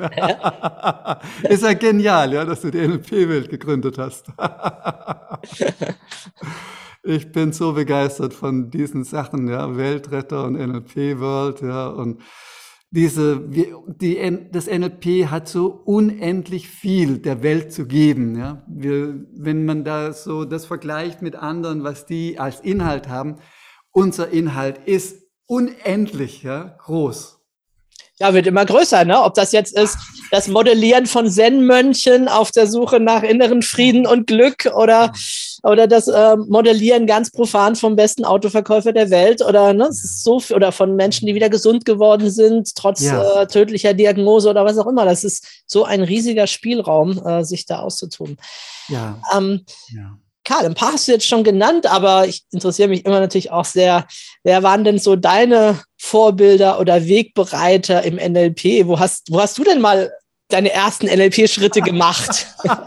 B: Ist ja genial, ja, dass du die NLP-Welt gegründet hast. Ich bin so begeistert von diesen Sachen, ja, Weltretter und NLP World, ja, und das NLP hat so unendlich viel der Welt zu geben, ja. Wenn man da so das vergleicht mit anderen, was die als Inhalt haben, unser Inhalt ist unendlich, ja, groß.
A: Ja, wird immer größer, ne? Ob das jetzt ist, das Modellieren von Zen-Mönchen auf der Suche nach inneren Frieden und Glück oder das Modellieren ganz profan vom besten Autoverkäufer der Welt oder ne, es ist so viel, oder von Menschen, die wieder gesund geworden sind, trotz tödlicher Diagnose oder was auch immer. Das ist so ein riesiger Spielraum, sich da auszutoben.
B: Ja.
A: Karl, ein paar hast du jetzt schon genannt, aber ich interessiere mich immer natürlich auch sehr, wer waren denn so deine Vorbilder oder Wegbereiter im NLP? Wo hast du denn mal deine ersten NLP-Schritte gemacht?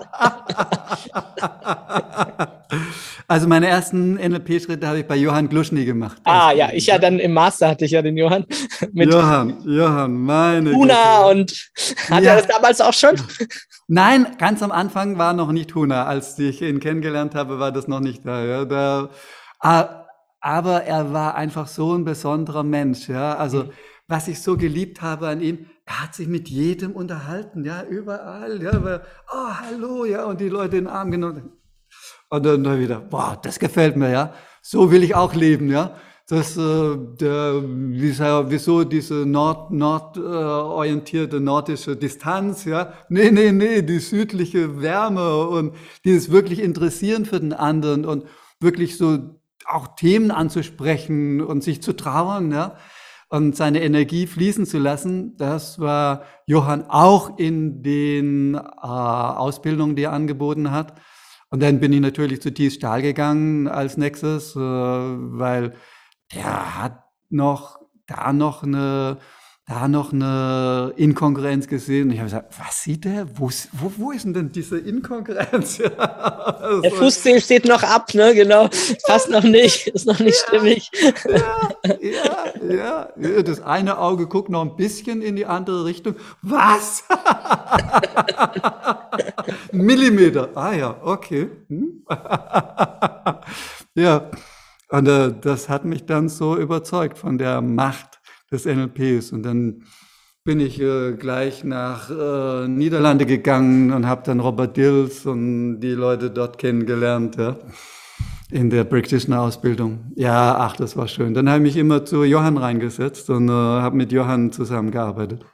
B: Also meine ersten NLP-Schritte habe ich bei Johann Gluschny gemacht.
A: Ja, dann im Master hatte ich ja den Johann. Mit
B: Johann, meine
A: Huna und hat er das damals auch schon?
B: Nein, ganz am Anfang war noch nicht Huna. Als ich ihn kennengelernt habe, war das noch nicht da. Ja, aber er war einfach so ein besonderer Mensch. Ja, also was ich so geliebt habe an ihm, er hat sich mit jedem unterhalten, ja, überall. Ja, hallo, ja, und die Leute in den Arm genommen. Und dann wieder, boah, das gefällt mir, ja. So will ich auch leben, ja. Wieso diese nordorientierte nordische Distanz, ja? Nee, die südliche Wärme und dieses wirklich Interessieren für den anderen und wirklich so auch Themen anzusprechen und sich zu trauen, ja? Und seine Energie fließen zu lassen, das war Johann auch in den Ausbildungen, die er angeboten hat. Und dann bin ich natürlich zu Thies Stahl gegangen als nächstes, weil der hat da noch eine Inkongruenz gesehen. Und ich habe gesagt, was sieht der? Wo ist denn diese Inkongruenz? Ja, also,
A: der Fußzeh steht noch ab, ne? Genau. Fast noch nicht. Ist noch nicht stimmig.
B: Ja. Das eine Auge guckt noch ein bisschen in die andere Richtung. Was? Millimeter. Ja, okay. Ja. Und das hat mich dann so überzeugt von der Macht des NLPs. Und dann bin ich gleich nach Niederlande gegangen und habe dann Robert Dills und die Leute dort kennengelernt, ja, in der Practitioner-Ausbildung. Ja, das war schön. Dann habe ich mich immer zu Johann reingesetzt und habe mit Johann zusammengearbeitet.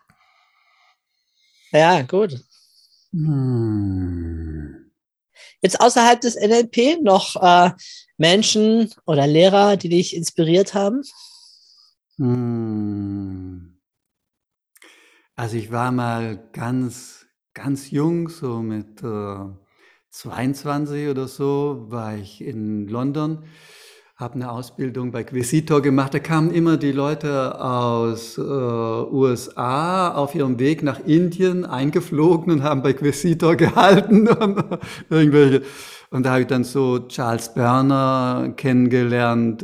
A: Ja, gut. Jetzt außerhalb des NLP noch Menschen oder Lehrer, die dich inspiriert haben?
B: Also ich war mal ganz jung, so mit 22 oder so, war ich in London, habe eine Ausbildung bei Quisitor gemacht. Da kamen immer die Leute aus USA auf ihrem Weg nach Indien eingeflogen und haben bei Quisitor gehalten und irgendwelche. Und da habe ich dann so Charles Berner kennengelernt,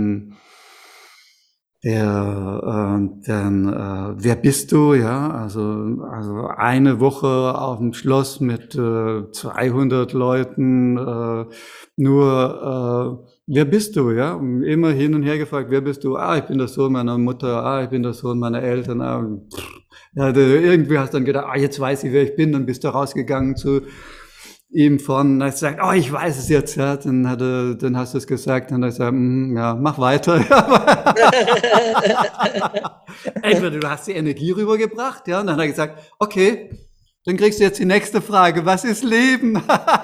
B: wer bist du? Ja, also eine Woche auf dem Schloss mit 200 Leuten, wer bist du? Ja, immer hin und her gefragt, wer bist du? Ich bin der Sohn meiner Mutter. Ich bin der Sohn meiner Eltern. Ja, irgendwie hast du dann gedacht, jetzt weiß ich, wer ich bin. Dann bist du rausgegangen zu ihm von, hat gesagt, ich weiß es jetzt, ja, dann hast du es gesagt, und dann hat er gesagt, ja, mach weiter. Entweder du hast die Energie rübergebracht, ja, und dann hat er gesagt, okay, dann kriegst du jetzt die nächste Frage, was ist Leben?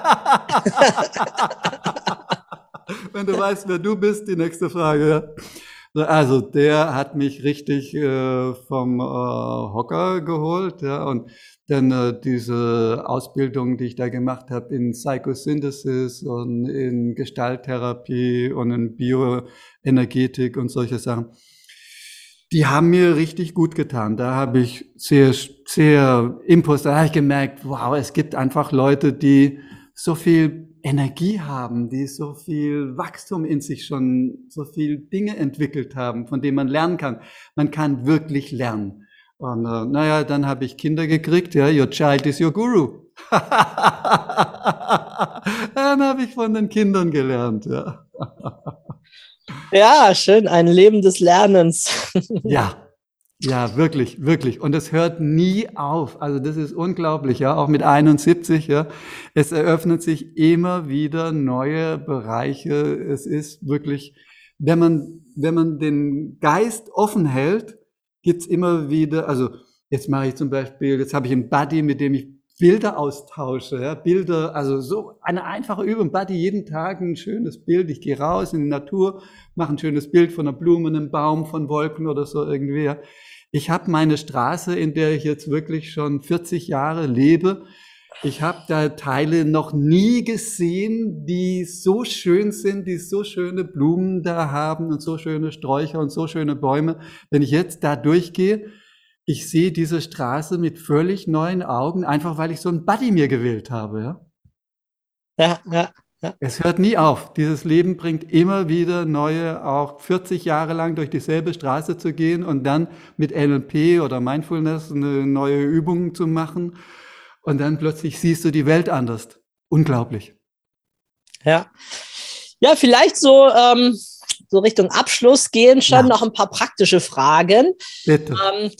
B: Wenn du weißt, wer du bist, die nächste Frage, ja. Also der hat mich richtig vom Hocker geholt, ja, und dann diese Ausbildung, die ich da gemacht habe in Psychosynthesis und in Gestalttherapie und in Bioenergetik und solche Sachen, die haben mir richtig gut getan. Da habe ich sehr da habe ich gemerkt, wow, es gibt einfach Leute, die so viel Energie haben, die so viel Wachstum in sich schon, so viel Dinge entwickelt haben, von denen man lernen kann. Man kann wirklich lernen. Und dann habe ich Kinder gekriegt, ja, your child is your guru. lernen, habe ich von den Kindern gelernt. Ja,
A: Ja, schön, ein Leben des Lernens.
B: ja, ja, wirklich, wirklich. Und es hört nie auf. Also das ist unglaublich, ja, auch mit 71, ja. Es eröffnet sich immer wieder neue Bereiche. Es ist wirklich, wenn man den Geist offen hält, gibt's immer wieder, also jetzt mache ich zum Beispiel, jetzt habe ich einen Buddy, mit dem ich Bilder austausche, ja, Bilder, also so eine einfache Übung, Buddy, jeden Tag ein schönes Bild. Ich gehe raus in die Natur, mache ein schönes Bild von einer Blume, einem Baum, von Wolken oder so irgendwie. Ja. Ich habe meine Straße, in der ich jetzt wirklich schon 40 Jahre lebe. Ich habe da Teile noch nie gesehen, die so schön sind, die so schöne Blumen da haben und so schöne Sträucher und so schöne Bäume. Wenn ich jetzt da durchgehe, ich sehe diese Straße mit völlig neuen Augen, einfach weil ich so einen Buddy mir gewählt habe. Ja?
A: Ja, ja, ja.
B: Es hört nie auf. Dieses Leben bringt immer wieder neue, auch 40 Jahre lang durch dieselbe Straße zu gehen und dann mit NLP oder Mindfulness eine neue Übung zu machen. Und dann plötzlich siehst du die Welt anders. Unglaublich.
A: Ja, ja, vielleicht so Richtung Abschluss gehen schon
B: Ja,
A: noch ein paar praktische Fragen.
B: bitte.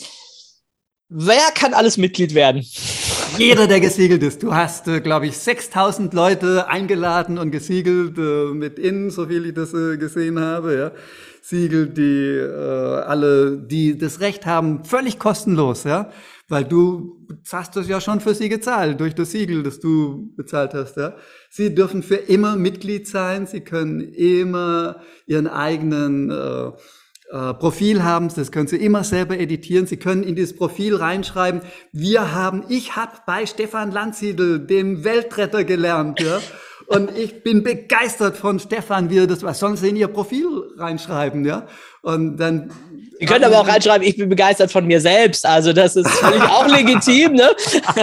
A: Wer kann alles Mitglied werden?
B: Jeder, der gesiegelt ist. Du hast, glaube ich, 6000 Leute eingeladen und gesiegelt mit innen, so viel ich das gesehen habe. Ja. Siegel, die alle, die das Recht haben, völlig kostenlos, ja, weil du hast das ja schon für sie gezahlt, durch das Siegel, das du bezahlt hast. Ja. Sie dürfen für immer Mitglied sein, sie können immer ihren eigenen Profil haben, das können Sie immer selber editieren. Sie können in dieses Profil reinschreiben, ich habe bei Stefan Landsiedel, dem Weltretter, gelernt, ja. Und ich bin begeistert von Stefan, wie er das war. Sollen Sie in Ihr Profil reinschreiben, ja. Und dann.
A: Sie können aber auch reinschreiben, ich bin begeistert von mir selbst. Also das ist völlig auch legitim, ne?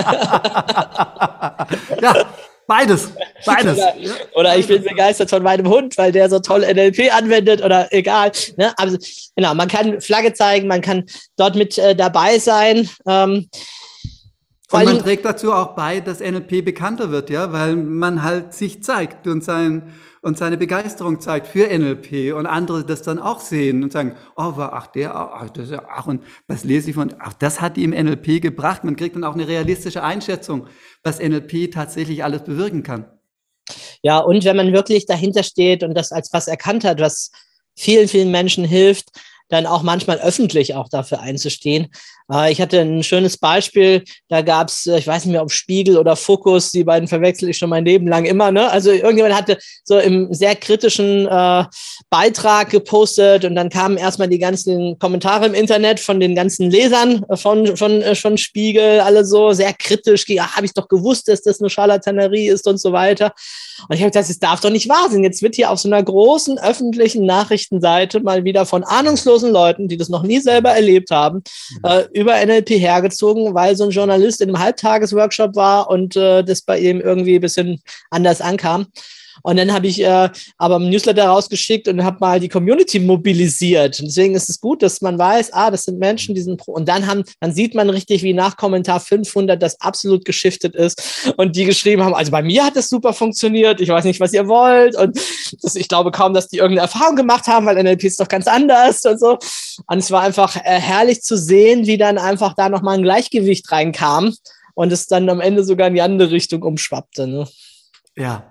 B: Ja. Beides.
A: Oder ich bin begeistert von meinem Hund, weil der so toll NLP anwendet oder egal. Ne? Also, genau, man kann Flagge zeigen, man kann dort mit dabei sein.
B: Und man trägt dazu auch bei, dass NLP bekannter wird, ja, weil man halt sich zeigt und seine Begeisterung zeigt für NLP und andere das dann auch sehen und sagen, oh, das ist ja, und was lese ich von, das hat die im NLP gebracht. Man kriegt dann auch eine realistische Einschätzung, was NLP tatsächlich alles bewirken kann.
A: Ja, und wenn man wirklich dahinter steht und das als was erkannt hat, was vielen, vielen Menschen hilft, dann auch manchmal öffentlich auch dafür einzustehen. Ich hatte ein schönes Beispiel, da gab es, ich weiß nicht mehr, ob Spiegel oder Fokus, die beiden verwechsel ich schon mein Leben lang immer, ne? Also irgendjemand hatte so im sehr kritischen Beitrag gepostet und dann kamen erstmal die ganzen Kommentare im Internet von den ganzen Lesern von Spiegel, alle so sehr kritisch, habe ich doch gewusst, dass das eine Charlatanerie ist und so weiter. Und ich habe gesagt, das darf doch nicht wahr sein. Jetzt wird hier auf so einer großen öffentlichen Nachrichtenseite mal wieder von ahnungslosen Leuten, die das noch nie selber erlebt haben, über NLP hergezogen, weil so ein Journalist in einem Halbtagesworkshop war und das bei ihm irgendwie ein bisschen anders ankam. Und dann habe ich aber ein Newsletter rausgeschickt und habe mal die Community mobilisiert. Und deswegen ist es gut, dass man weiß, das sind Menschen, die sind und dann sieht man richtig, wie nach Kommentar 500 das absolut geschiftet ist und die geschrieben haben, also bei mir hat das super funktioniert, ich weiß nicht, was ihr wollt und ich glaube kaum, dass die irgendeine Erfahrung gemacht haben, weil NLP ist doch ganz anders und so. Und es war einfach herrlich zu sehen, wie dann einfach da nochmal ein Gleichgewicht reinkam und es dann am Ende sogar in die andere Richtung umschwappte. Ne?
B: Ja.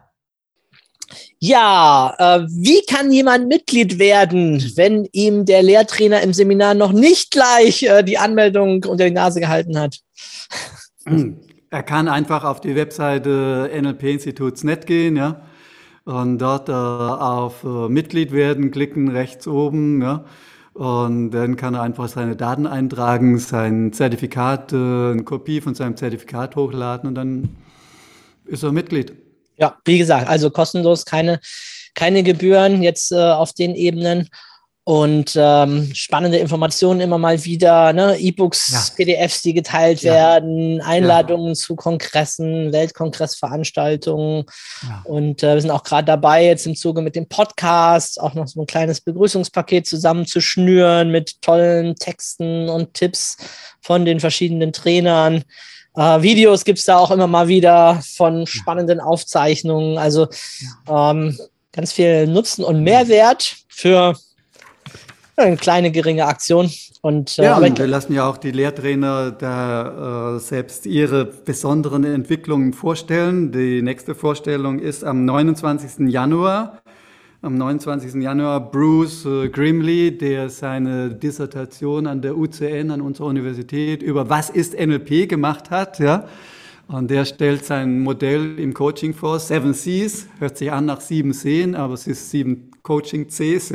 A: Ja, wie kann jemand Mitglied werden, wenn ihm der Lehrtrainer im Seminar noch nicht gleich die Anmeldung unter die Nase gehalten hat?
B: Er kann einfach auf die Webseite nlpinstituts.net gehen, ja, und dort auf Mitglied werden klicken, rechts oben, ja, und dann kann er einfach seine Daten eintragen, sein Zertifikat, eine Kopie von seinem Zertifikat hochladen und dann ist er Mitglied.
A: Ja, wie gesagt, also kostenlos, keine Gebühren jetzt auf den Ebenen und spannende Informationen immer mal wieder, ne? E-Books, ja. PDFs, die geteilt werden, Einladungen zu Kongressen, Weltkongressveranstaltungen und wir sind auch gerade dabei, jetzt im Zuge mit dem Podcast auch noch so ein kleines Begrüßungspaket zusammenzuschnüren mit tollen Texten und Tipps von den verschiedenen Trainern. Videos gibt es da auch immer mal wieder von spannenden Aufzeichnungen. Also ganz viel Nutzen und Mehrwert für eine kleine, geringe Aktion. Und
B: wir lassen ja auch die Lehrtrainer da selbst ihre besonderen Entwicklungen vorstellen. Die nächste Vorstellung ist am 29. Januar. Am 29. Januar Bruce Grimley, der seine Dissertation an der UCN, an unserer Universität, über was ist NLP gemacht hat. Ja? Und der stellt sein Modell im Coaching vor, 7 Cs, hört sich an nach 7 Seen, aber es ist 7 Coaching-Cs.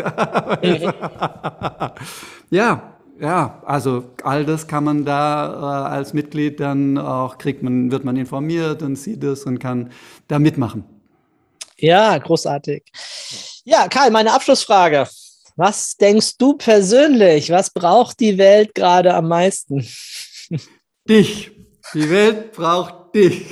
B: Ja, also all das kann man da als Mitglied dann auch, wird man informiert und sieht es und kann da mitmachen.
A: Ja, großartig. Ja, Karl, meine Abschlussfrage. Was denkst du persönlich, was braucht die Welt gerade am meisten?
B: Dich. Die Welt braucht dich.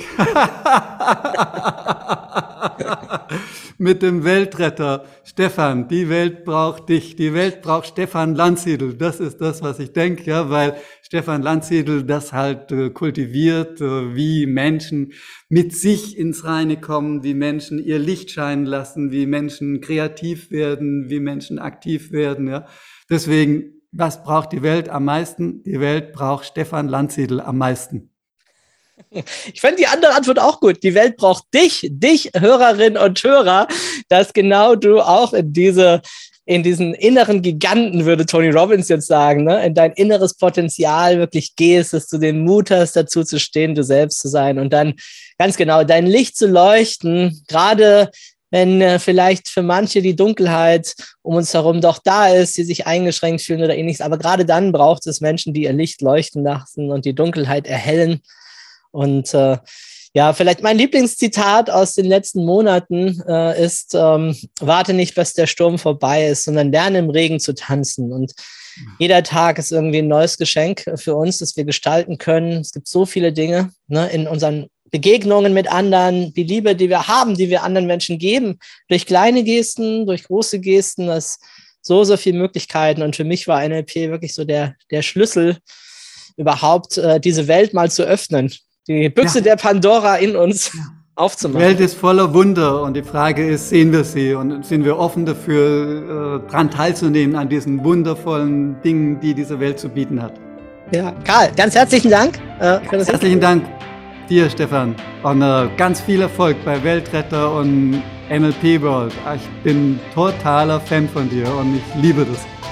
B: Mit dem Weltretter Stefan, die Welt braucht dich. Die Welt braucht Stefan Landsiedel. Das ist das, was ich denke, ja, weil Stefan Landsiedel das halt kultiviert, wie Menschen mit sich ins Reine kommen, wie Menschen ihr Licht scheinen lassen, wie Menschen kreativ werden, wie Menschen aktiv werden, ja. Deswegen, was braucht die Welt am meisten? Die Welt braucht Stefan Landsiedel am meisten.
A: Ich fände die andere Antwort auch gut. Die Welt braucht dich, Hörerinnen und Hörer, dass genau du auch in diesen inneren Giganten, würde Tony Robbins jetzt sagen, ne, in dein inneres Potenzial wirklich gehst, dass du den Mut hast, dazu zu stehen, du selbst zu sein und dann ganz genau dein Licht zu leuchten, gerade wenn vielleicht für manche die Dunkelheit um uns herum doch da ist, die sich eingeschränkt fühlen oder ähnliches. Aber gerade dann braucht es Menschen, die ihr Licht leuchten lassen und die Dunkelheit erhellen. Und vielleicht mein Lieblingszitat aus den letzten Monaten ist, warte nicht, bis der Sturm vorbei ist, sondern lerne im Regen zu tanzen. Und jeder Tag ist irgendwie ein neues Geschenk für uns, das wir gestalten können. Es gibt so viele Dinge, ne, in unseren Begegnungen mit anderen, die Liebe, die wir haben, die wir anderen Menschen geben, durch kleine Gesten, durch große Gesten, das so viele Möglichkeiten. Und für mich war NLP wirklich so der Schlüssel, überhaupt diese Welt mal zu öffnen. Die Büchse der Pandora in uns aufzumachen.
B: Die Welt ist voller Wunder und die Frage ist, sehen wir sie und sind wir offen dafür, dran teilzunehmen an diesen wundervollen Dingen, die diese Welt zu bieten hat.
A: Ja, Karl, ganz herzlichen Dank.
B: Herzlichen Dank dir, Stefan. Und ganz viel Erfolg bei Weltretter und NLP World. Ich bin totaler Fan von dir und ich liebe das.